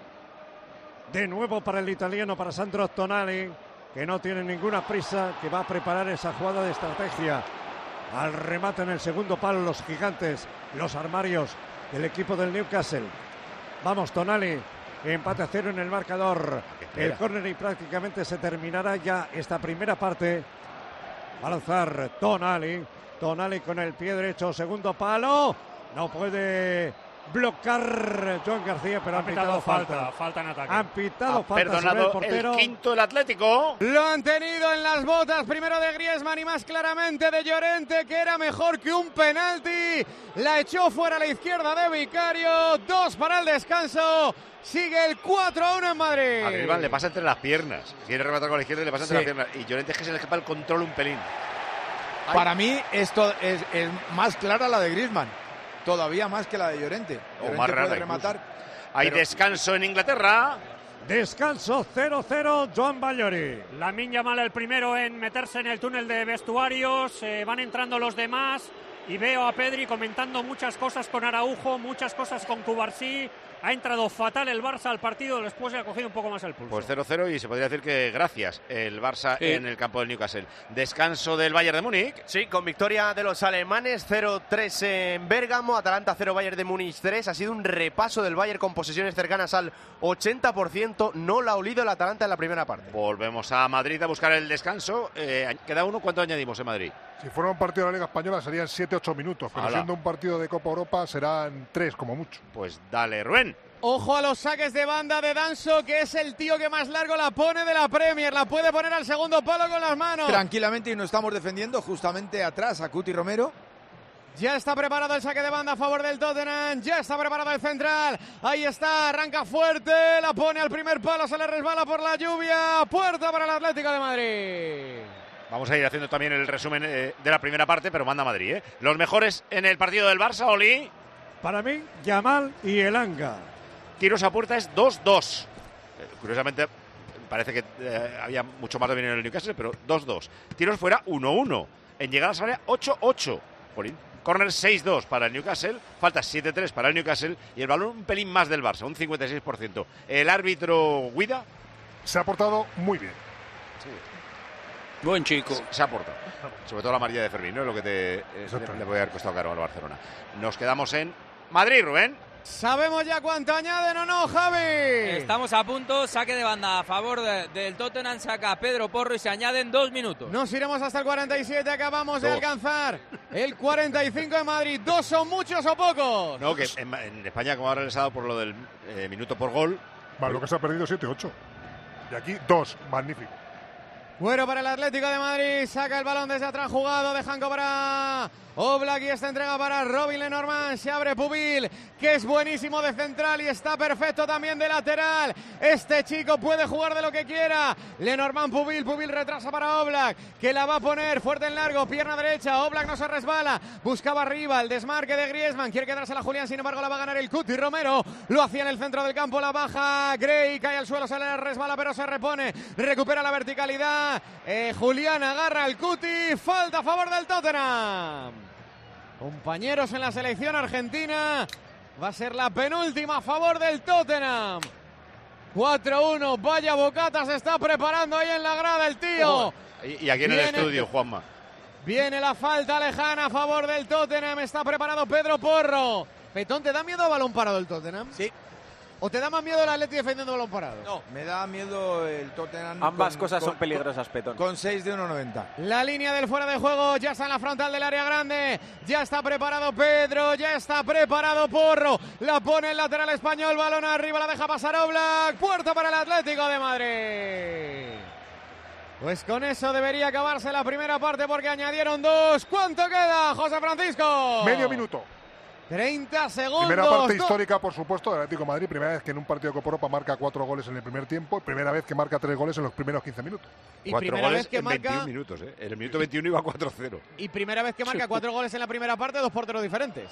De nuevo para el italiano, para Sandro Tonali, que no tiene ninguna prisa, que va a preparar esa jugada de estrategia. Al remate en el segundo palo los gigantes, los armarios del equipo del Newcastle. Vamos, Tonali, empate a 0 en el marcador. El córner y prácticamente se terminará ya esta primera parte. Va a lanzar Tonali con el pie derecho, segundo palo. No puede bloquear Joan García, pero han pitado falta. Falta en ataque. Han pitado falta. Perdonado el portero. El quinto el Atlético. Lo han tenido en las botas, primero de Griezmann y más claramente de Llorente, que era mejor que un penalti. La echó fuera a la izquierda de Vicario. 2 para el descanso. Sigue el 4-1 en Madrid. A Griezmann le pasa entre las piernas. Quiere rematar con la izquierda y le pasa entre las piernas. Y Llorente es que se le escapa el control un pelín. Para mí esto es más clara la de Griezmann. Todavía más que la de Llorente. O más rara rematar. Hay descanso en Inglaterra. Descanso 0-0, Joan Vallori. Lamine Yamal el primero en meterse en el túnel de vestuarios. Van entrando los demás y veo a Pedri comentando muchas cosas con Araujo, muchas cosas con Cubarsí. Ha entrado fatal el Barça al partido, después se ha cogido un poco más el pulso. Pues 0-0 y se podría decir que gracias el Barça en el campo del Newcastle. Descanso del Bayern de Múnich. Sí, con victoria de los alemanes, 0-3 en Bérgamo, Atalanta 0, Bayern de Múnich 3. Ha sido un repaso del Bayern con posesiones cercanas al 80%. No la ha olido el Atalanta en la primera parte. Volvemos a Madrid a buscar el descanso. ¿Queda uno? ¿Cuánto añadimos en Madrid? Si fuera un partido de la Liga Española serían 7-8 minutos, pero siendo un partido de Copa Europa serán 3 como mucho. Pues dale, Rubén. Ojo a los saques de banda de Danso, que es el tío que más largo la pone de la Premier. La puede poner al segundo palo con las manos. Tranquilamente, y nos estamos defendiendo justamente atrás a Cuti Romero. Ya está preparado el saque de banda a favor del Tottenham. Ya está preparado el central. Ahí está, arranca fuerte. La pone al primer palo, se le resbala por la lluvia. Puerta para el Atlético de Madrid. Vamos a ir haciendo también el resumen de la primera parte, pero manda Madrid. Los mejores en el partido del Barça, Oli. Para mí, Yamal y Elanga. Tiros a puerta es 2-2. Curiosamente, parece que había mucho más dominio en el Newcastle, pero 2-2. Tiros fuera 1-1. En llegadas al área 8-8. Corner 6-2 para el Newcastle. Falta 7-3 para el Newcastle. Y el balón un pelín más del Barça, un 56%. El árbitro Guida se ha portado muy bien. Sí. Buen chico. Se ha portado. Sobre todo la amarilla de Fermín, ¿no? Es lo que le puede haber costado caro al Barcelona. Nos quedamos en Madrid, Rubén. ¿Sabemos ya cuánto añaden o no, Javi? Estamos a punto, saque de banda a favor del Tottenham, saca Pedro Porro y se añaden 2 minutos. Nos iremos hasta el 47, acabamos de alcanzar el 45 de Madrid. ¿2 son muchos o pocos? No, que en España, como ahora les ha dado por lo del minuto por gol. Vale, lo que se ha perdido 7-8. Y aquí 2, magnífico. Bueno, para el Atlético de Madrid, saca el balón desde atrás jugado, dejan para Oblak y esta entrega para Robin Lenormand. Se abre Pubil, que es buenísimo de central y está perfecto también de lateral. Este chico puede jugar de lo que quiera. Lenormand, Pubil retrasa para Oblak, que la va a poner fuerte en largo, pierna derecha. Oblak no se resbala, buscaba arriba el desmarque de Griezmann. Quiere quedársela Julián, sin embargo la va a ganar el Cuti Romero. Lo hacía en el centro del campo, la baja Gray, cae al suelo, se le resbala, pero se repone. Recupera la verticalidad. Julián agarra el Cuti. Falta a favor del Tottenham. Compañeros en la selección argentina, va a ser la penúltima a favor del Tottenham. 4-1, vaya bocata se está preparando ahí en la grada el tío. Y aquí en el estudio, Juanma. Viene la falta lejana a favor del Tottenham, está preparado Pedro Porro. Petón, ¿te da miedo a balón parado el Tottenham? Sí. ¿O te da más miedo el Atleti defendiendo balón parado? No, me da miedo el Tottenham. Ambas cosas son peligrosas, Petón. Con 6 de 1,90. La línea del fuera de juego ya está en la frontal del área grande. Ya está preparado Pedro, ya está preparado Porro. La pone el lateral español, balón arriba, la deja pasar Oblak. Puerta para el Atlético de Madrid. Pues con eso debería acabarse la primera parte porque añadieron 2. ¿Cuánto queda, José Francisco? Medio minuto. 30 segundos. Primera parte histórica, por supuesto, del Atlético de Madrid. Primera vez que en un partido de Copa Europa marca 4 goles en el primer tiempo. Primera vez que marca 3 goles en los primeros 15 minutos. Y 4 primera goles vez que en marca 21 minutos, ¿eh? En el minuto 21 iba 4-0. Y primera vez que marca 4 goles en la primera parte, 2 porteros diferentes.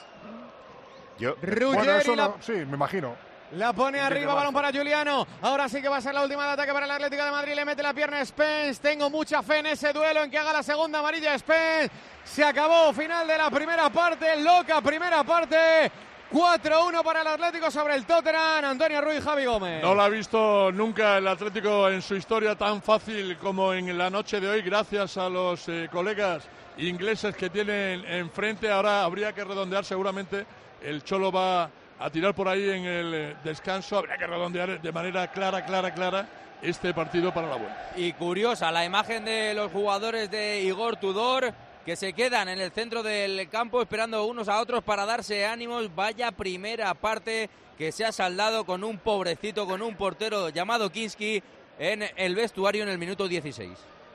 Bueno, eso no, sí, me imagino. La pone arriba, balón para Juliano. Ahora sí que va a ser la última de ataque para el Atlético de Madrid. Le mete la pierna Spence. Tengo mucha fe en ese duelo, en que haga la segunda amarilla Spence. Se acabó, final de la primera parte. Loca primera parte. 4-1 para el Atlético sobre el Tottenham. Antonio Ruiz, Javi Gómez. No lo ha visto nunca el Atlético en su historia tan fácil como en la noche de hoy, gracias a los colegas ingleses que tienen enfrente. Ahora habría que redondear seguramente. El Cholo va a tirar por ahí en el descanso. Habría que redondear de manera clara este partido para la vuelta. Y curiosa la imagen de los jugadores de Igor Tudor, que se quedan en el centro del campo esperando unos a otros para darse ánimos. Vaya primera parte que se ha saldado con un pobrecito, con un portero llamado Kinski en el vestuario en el minuto 16.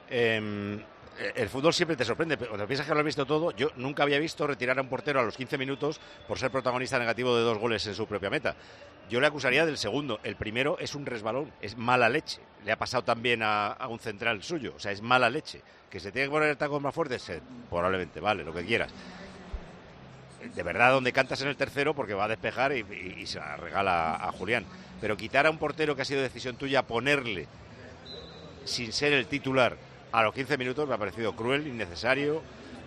El fútbol siempre te sorprende, pero cuando piensas que lo has visto todo, yo nunca había visto retirar a un portero a los 15 minutos por ser protagonista negativo de 2 goles en su propia meta. Yo le acusaría del segundo. El primero es un resbalón, es mala leche. Le ha pasado también a un central suyo, o sea, es mala leche. Que se tiene que poner el taco más fuerte, probablemente, vale, lo que quieras. De verdad, donde cantas en el tercero, porque va a despejar y se la regala a Julián. Pero quitar a un portero que ha sido decisión tuya, ponerle, sin ser el titular, a los 15 minutos, me ha parecido cruel, innecesario,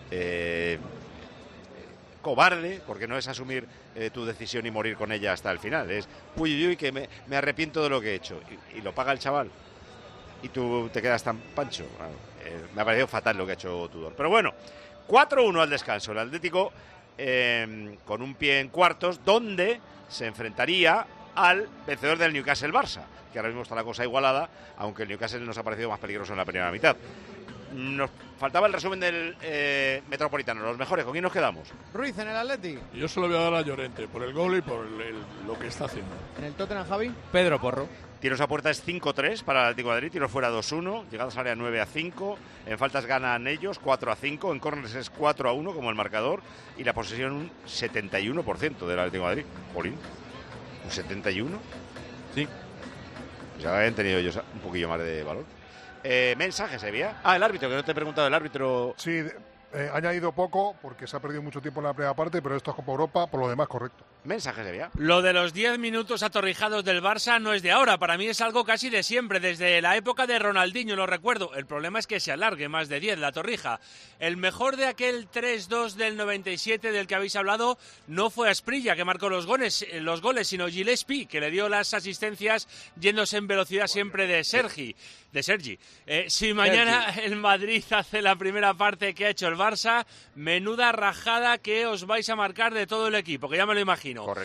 cobarde, porque no es asumir tu decisión y morir con ella hasta el final. Es, uy, que me arrepiento de lo que he hecho. Y lo paga el chaval. Y tú te quedas tan pancho. Me ha parecido fatal lo que ha hecho Tudor. Pero bueno, 4-1 al descanso. El Atlético con un pie en cuartos, donde se enfrentaría al vencedor del Newcastle-Barça, que ahora mismo está la cosa igualada, aunque el Newcastle nos ha parecido más peligroso en la primera mitad. Nos faltaba el resumen del Metropolitano, los mejores. ¿Con quién nos quedamos? Ruiz en el Atleti. Yo se lo voy a dar a Llorente por el gol y por lo que está haciendo. En el Tottenham, Javi. Pedro Porro. Tiros a puerta es 5-3 para el Atlético de Madrid, tiros fuera 2-1, llegadas al área 9-5, en faltas ganan ellos 4-5, en córneres es 4-1 como el marcador, y la posesión un 71% del Atlético de Madrid. Jolín, ¿un 71? Sí. Ya habían tenido ellos un poquillo más de valor. Mensajes, ¿había? El árbitro, que no te he preguntado el árbitro. Sí, ha añadido poco porque se ha perdido mucho tiempo en la primera parte, pero esto es Copa Europa, por lo demás correcto. Mensajes, ¿había? Lo de los 10 minutos atorrijados del Barça no es de ahora, para mí es algo casi de siempre, desde la época de Ronaldinho, lo recuerdo. El problema es que se alargue más de 10 la torrija. El mejor de aquel 3-2 del 97 del que habéis hablado no fue Asprilla, que marcó los goles, sino Gillespie, que le dio las asistencias yéndose en velocidad siempre de Sergi. Si mañana el Madrid hace la primera parte que ha hecho el Barça, menuda rajada que os vais a marcar de todo el equipo, que ya me lo imagino. Correcto.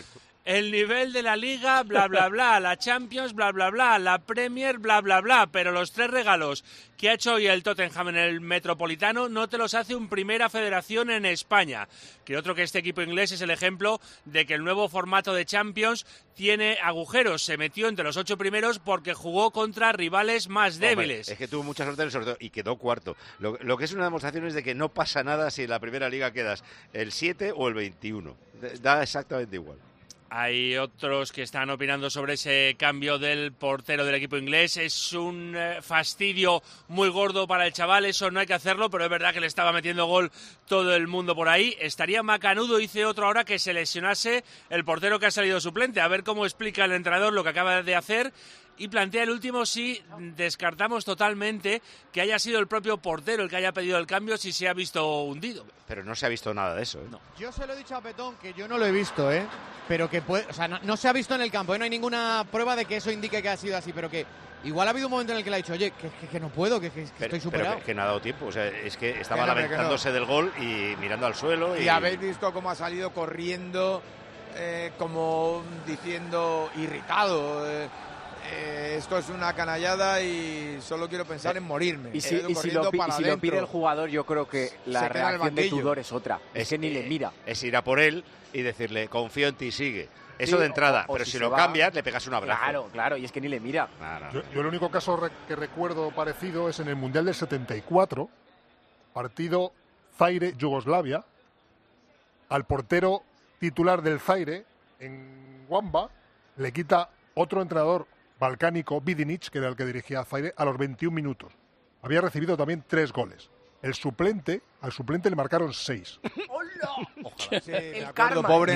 el nivel de la Liga, bla, bla, bla, la Champions, bla, bla, bla, la Premier, bla, bla, bla, pero los 3 regalos que ha hecho hoy el Tottenham en el Metropolitano no te los hace un Primera Federación en España. Que otro que este equipo inglés es el ejemplo de que el nuevo formato de Champions tiene agujeros. Se metió entre los 8 primeros porque jugó contra rivales más débiles. Hombre, es que tuvo mucha suerte en el sorteo y quedó cuarto. Lo que es una demostración es de que no pasa nada si en la primera liga quedas el 7 o el 21. Da exactamente igual. Hay otros que están opinando sobre ese cambio del portero del equipo inglés. Es un fastidio muy gordo para el chaval, eso no hay que hacerlo, pero es verdad que le estaba metiendo gol todo el mundo por ahí. Estaría macanudo, dice otro ahora, que se lesionase el portero que ha salido suplente. A ver cómo explica el entrenador lo que acaba de hacer. Y plantea el último si descartamos totalmente que haya sido el propio portero el que haya pedido el cambio si se ha visto hundido. Pero no se ha visto nada de eso, ¿eh? No. Yo se lo he dicho a Petón, que yo no lo he visto, pero que puede, o sea, no se ha visto en el campo, no hay ninguna prueba de que eso indique que ha sido así, pero que igual ha habido un momento en el que le ha dicho, oye, que no puedo, que estoy superado. Pero que no ha dado tiempo, o sea, es que estaba lamentándose del gol y mirando al suelo. Y habéis visto cómo ha salido corriendo, como diciendo irritado. Esto es una canallada y solo quiero pensar en morirme. Y si lo pide el jugador, yo creo que la reacción de Tudor es otra. Es que ni le mira. Es ir a por él y decirle, confío en ti, sigue. Eso de entrada, pero si lo cambias, le pegas un abrazo. Claro, y es que ni le mira. Yo el único caso que recuerdo parecido es en el Mundial del 74, partido Zaire-Yugoslavia. Al portero titular del Zaire, en Wamba, le quita otro entrenador balcánico, Vidinic, que era el que dirigía a Zaire, a los 21 minutos. Había recibido también 3 goles. Al suplente le marcaron 6. Sí, me acuerdo, pobre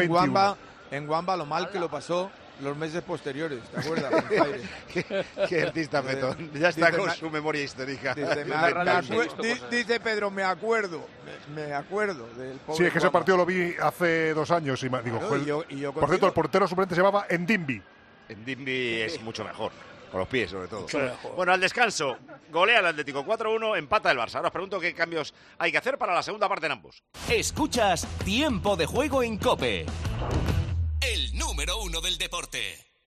en Wamba lo mal que lo pasó los meses posteriores, ¿te acuerdas? Qué artista, Petón. Ya está con su memoria histórica. Dice Pedro, me acuerdo del pobre. Sí, es que ese partido lo vi hace 2 años. Y digo, por cierto, el portero suplente se llamaba Ndimbi. Ndimbi es mucho mejor, con los pies sobre todo. Bueno, al descanso, golea el Atlético 4-1, empata el Barça. Ahora os pregunto qué cambios hay que hacer para la segunda parte en ambos. Escuchas Tiempo de Juego en COPE. El número 1 del deporte.